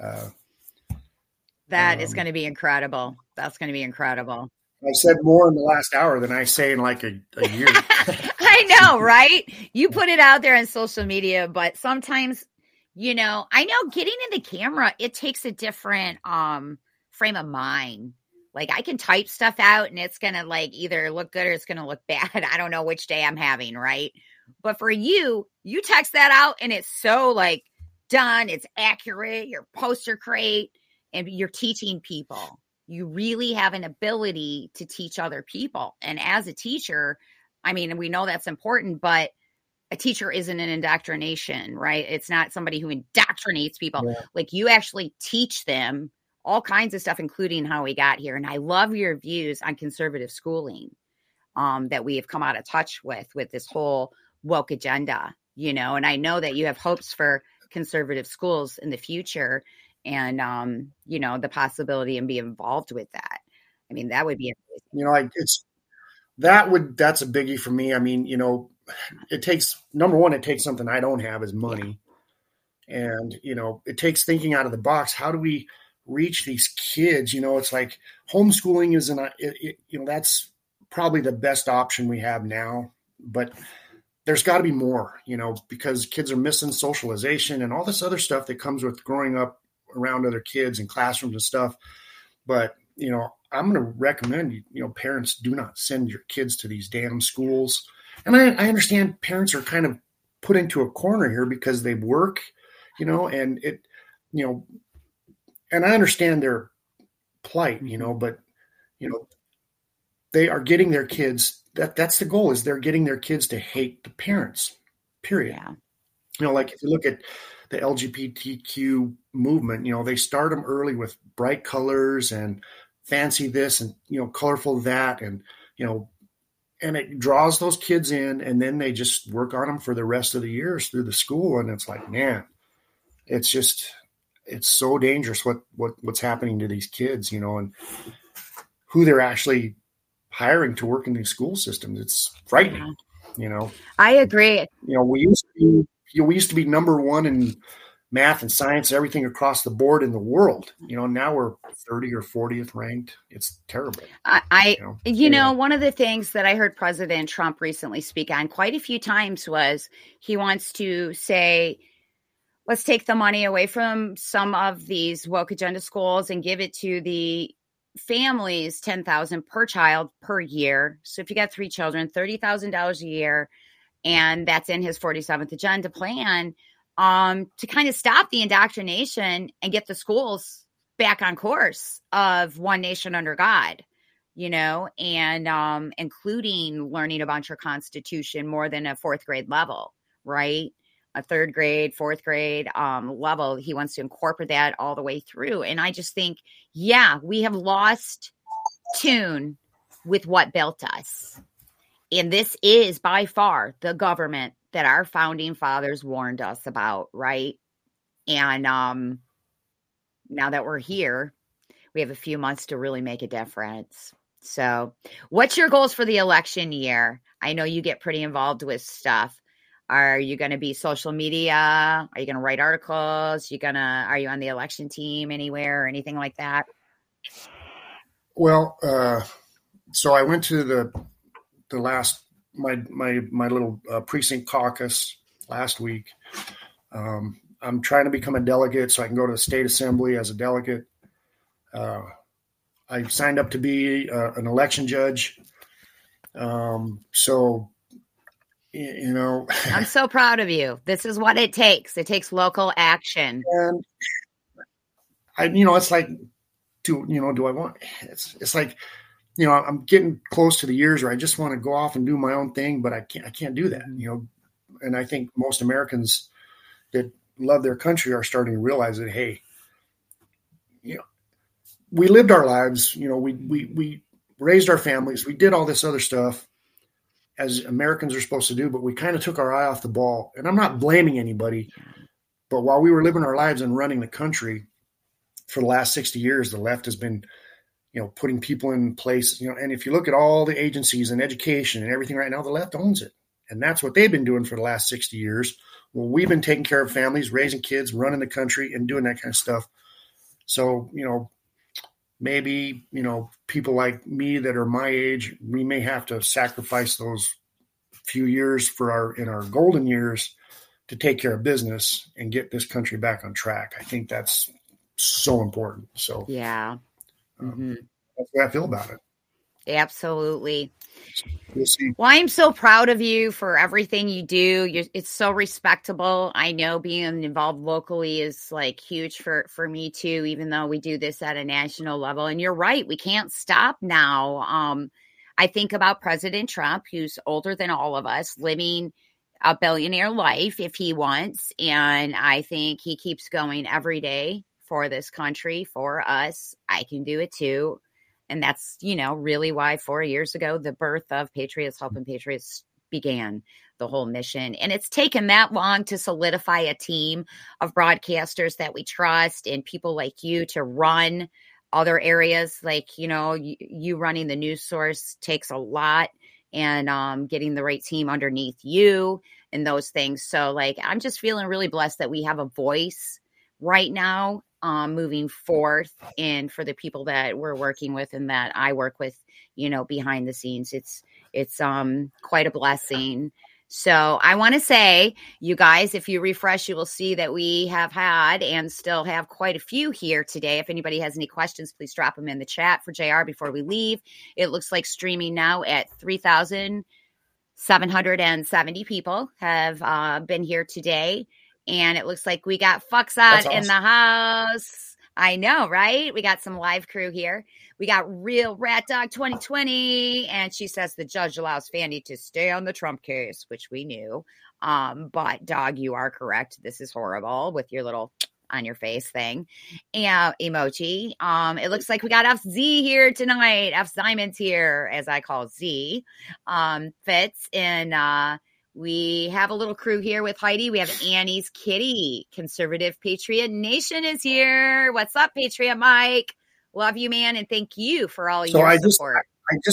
That is going to be incredible. That's going to be incredible. I've said more in the last hour than I say in like a year. I know, right? You put it out there on social media, but sometimes, I know getting in the camera, it takes a different frame of mind. Like, I can type stuff out and it's going to either look good or it's going to look bad. I don't know which day I'm having, right? But for you text that out and it's so done. It's accurate. Your posts are great and you're teaching people. You really have an ability to teach other people. And as a teacher, I mean, we know that's important, but a teacher isn't an indoctrination, right? It's not somebody who indoctrinates people. Yeah. You actually teach them all kinds of stuff, including how we got here. And I love your views on conservative schooling that we have come out of touch with this whole woke agenda, and I know that you have hopes for conservative schools in the future and, the possibility and be involved with that. I mean, that would be amazing. That's a biggie for me. I mean, it takes, number one, it takes something I don't have is money. Yeah. And, it takes thinking out of the box. How do we reach these kids? It's like homeschooling isn't, that's probably the best option we have now, but there's got to be more, because kids are missing socialization and all this other stuff that comes with growing up around other kids in classrooms and stuff. But, I'm going to recommend, parents do not send your kids to these damn schools. And I understand parents are kind of put into a corner here because they work, and it, and I understand their plight, but, they are getting their kids. That's the goal, is they're getting their kids to hate the parents, period. Yeah. Like if you look at the LGBTQ movement, they start them early with bright colors and fancy this and, colorful that. And, and it draws those kids in, and then they just work on them for the rest of the years through the school. And it's like, man, it's so dangerous what's happening to these kids, and who they're actually hiring to work in these school systems. It's frightening, I agree. We used to be number one in math and science, everything across the board in the world. Now we're 30 or 40th ranked. It's terrible. One of the things that I heard President Trump recently speak on quite a few times was he wants to say, let's take the money away from some of these woke agenda schools and give it to the families, $10,000 per child per year. So if you got 3 children, $30,000 a year, and that's in his 47th agenda plan, to kind of stop the indoctrination and get the schools back on course of one nation under God, and including learning about your Constitution more than a 4th grade level, right? A 3rd grade, 4th grade level. He wants to incorporate that all the way through. And I just think, we have lost tune with what built us. And this is by far the government that our founding fathers warned us about, right? And now that we're here, we have a few months to really make a difference. So what's your goals for the election year? I know you get pretty involved with stuff. Are you going to be social media? Are you going to write articles? Are you on the election team anywhere or anything like that? Well, so I went to the last, my little precinct caucus last week. I'm trying to become a delegate so I can go to the state assembly as a delegate. I signed up to be an election judge. So, I'm so proud of you. This is what it takes. It takes local action. And it's like, do I want, it's like, I'm getting close to the years where I just want to go off and do my own thing, but I can't do that, and I think most Americans that love their country are starting to realize that, hey, we lived our lives, we raised our families, we did all this other stuff as Americans are supposed to do, but we kind of took our eye off the ball. And I'm not blaming anybody, but while we were living our lives and running the country for the last 60 years, the left has been, putting people in place, and if you look at all the agencies and education and everything right now, the left owns it. And that's what they've been doing for the last 60 years. Well, we've been taking care of families, raising kids, running the country, and doing that kind of stuff. So, maybe, people like me that are my age, we may have to sacrifice those few years in our golden years to take care of business and get this country back on track. I think that's so important. So yeah, that's the way I feel about it. Absolutely. We'll see. Well, I'm so proud of you for everything you do. It's so respectable. I know being involved locally is like huge for me too, even though we do this at a national level. And you're right. We can't stop now. I think about President Trump, who's older than all of us, living a billionaire life if he wants. And I think he keeps going every day for this country, for us. I can do it too. And that's, really why 4 years ago, the birth of Patriots Helping Patriots began, the whole mission. And it's taken that long to solidify a team of broadcasters that we trust and people like you to run other areas. Like, you running the news source takes a lot, and getting the right team underneath you and those things. So I'm just feeling really blessed that we have a voice right now moving forth, and for the people that we're working with and that I work with, behind the scenes. It's quite a blessing. So I want to say, you guys, if you refresh, you will see that we have had and still have quite a few here today. If anybody has any questions, please drop them in the chat for JR before we leave. It looks like streaming now at 3,770 people have been here today. And it looks like we got Foxot in the house. I know, right? We got some live crew here. We got Real Rat Dog 2020. And she says the judge allows Fandy to stay on the Trump case, which we knew. But Dog, you are correct. This is horrible with your little on your face thing. And emoji. It looks like we got FZ here tonight. F Simon's here, as I call Z. Fitz and we have a little crew here with Heidi. We have Annie's Kitty. Conservative Patriot Nation is here. What's up, Patriot Mike? Love you, man, and thank you for all your support.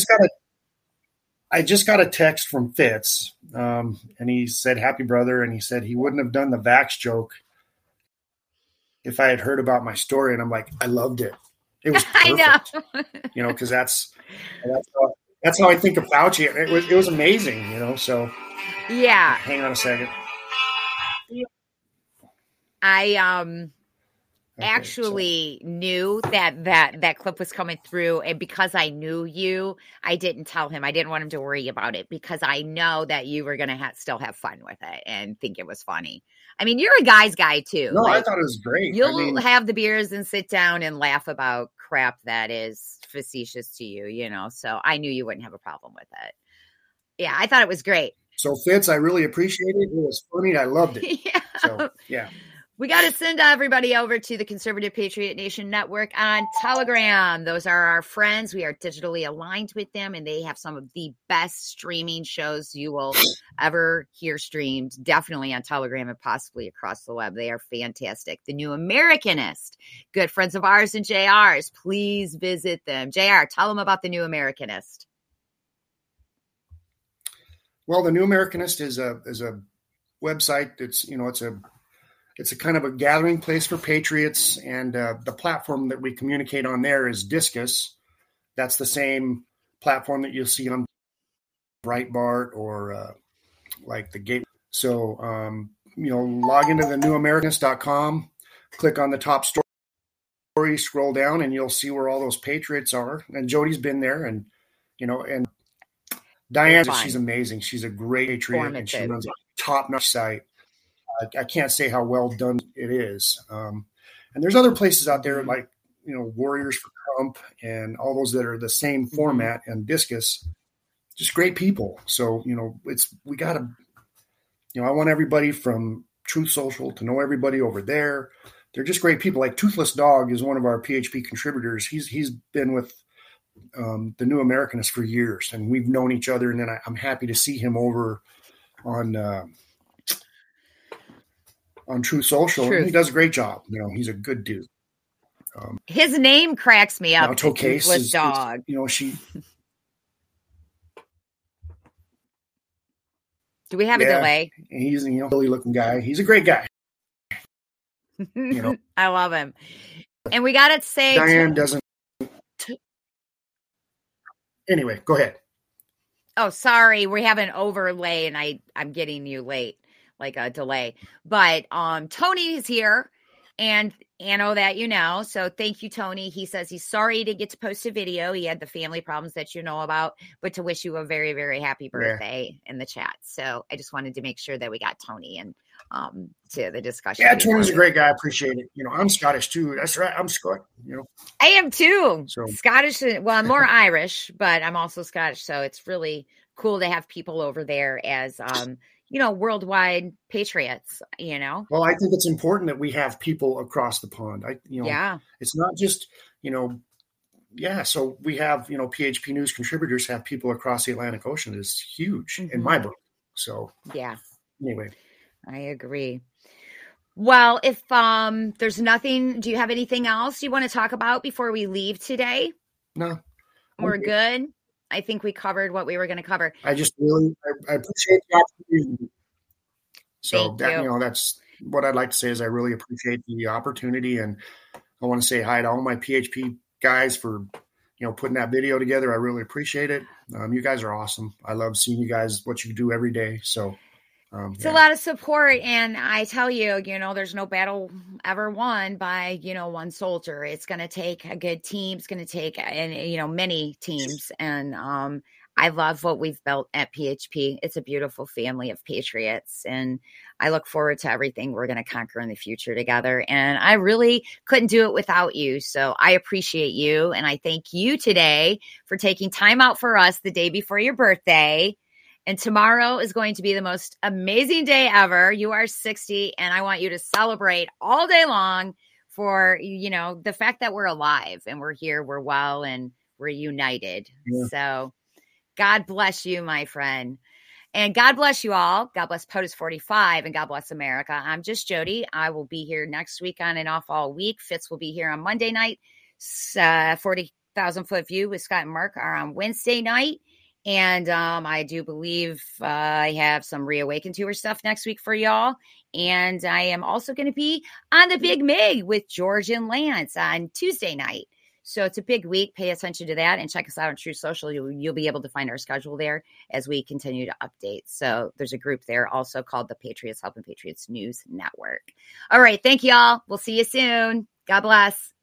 I just got a text from Fitz, and he said, "Happy brother," and he said he wouldn't have done the vax joke if I had heard about my story. And I'm like, I loved it. It was perfect. I know. Because that's how I think of Fauci. It was amazing. So. Yeah. Hang on a second. I actually knew that clip was coming through, and because I knew you, I didn't tell him. I didn't want him to worry about it because I know that you were going to still have fun with it and think it was funny. I mean, you're a guy's guy too. No, I thought it was great. You'll have the beers and sit down and laugh about crap that is facetious to you, so I knew you wouldn't have a problem with it. Yeah, I thought it was great. So Fitz, I really appreciate it. It was funny. I loved it. Yeah. So, yeah. We got to send everybody over to the Conservative Patriot Nation Network on Telegram. Those are our friends. We are digitally aligned with them, and they have some of the best streaming shows you will ever hear streamed, definitely on Telegram and possibly across the web. They are fantastic. The New Americanist, good friends of ours and JR's. Please visit them. JR, tell them about the New Americanist. Well, the New Americanist is a website that's, it's a kind of a gathering place for patriots, and the platform that we communicate on there is Discus. That's the same platform that you'll see on Breitbart or like the Gate. So, log into the newamericanist.com, click on the top story, scroll down, and you'll see where all those patriots are. And Jody's been there, and Diane, she's amazing. She's a great patriot, and she runs a top-notch site. I can't say how well done it is. And there's other places out there like, Warriors for Trump and all those that are the same format, and Discus, just great people. So, we got to, I want everybody from Truth Social to know everybody over there. They're just great people. Like Toothless Dog is one of our PHP contributors. He's been with the New Americanist for years, and we've known each other. And then I'm happy to see him over on Truth Social. Truth. And he does a great job. He's a good dude. His name cracks me up. Toothless Dog. She. Do we have a delay? He's really looking guy. He's a great guy. I love him. And we got to say, Diane doesn't. Anyway, go ahead. Oh, sorry. We have an overlay, and I'm getting you late, like a delay. But Tony is here, and Anno that so thank you, Tony. He says he's sorry he didn't get to post a video. He had the family problems that you know about, but to wish you a very, very happy birthday in the chat. So I just wanted to make sure that we got Tony and to the discussion. Yeah, Tony's a great guy. I appreciate it. I'm Scottish too. That's right. I'm Scottish. I am too. So. Scottish. Well, I'm more Irish, but I'm also Scottish. So it's really cool to have people over there as worldwide patriots. Well, I think it's important that we have people across the pond. It's not just So we have PHP News contributors have people across the Atlantic Ocean is huge in my book. So anyway. I agree. Well, if there's nothing, do you have anything else you want to talk about before we leave today? No. We're good. I think we covered what we were going to cover. I just really, I appreciate the opportunity. So that's what I'd like to say is I really appreciate the opportunity, and I want to say hi to all my PHP guys for, putting that video together. I really appreciate it. You guys are awesome. I love seeing you guys, what you do every day. So it's a lot of support. And I tell you, there's no battle ever won by, one soldier. It's going to take a good team. It's going to take, many teams. And I love what we've built at PHP. It's a beautiful family of patriots. And I look forward to everything we're going to conquer in the future together. And I really couldn't do it without you. So I appreciate you. And I thank you today for taking time out for us the day before your birthday. And tomorrow is going to be the most amazing day ever. You are 60, and I want you to celebrate all day long for, the fact that we're alive and we're here, we're well, and we're united. Yeah. So God bless you, my friend. And God bless you all. God bless POTUS 45, and God bless America. I'm just Jody. I will be here next week on and off all week. Fitz will be here on Monday night. 40,000 Foot View with Scott and Mark are on Wednesday night. And I do believe I have some Reawaken Tour stuff next week for y'all. And I am also going to be on the Big Mig with George and Lance on Tuesday night. So it's a big week. Pay attention to that and check us out on True Social. You'll be able to find our schedule there as we continue to update. So there's a group there also called the Patriots Helping Patriots News Network. All right. Thank you all. We'll see you soon. God bless.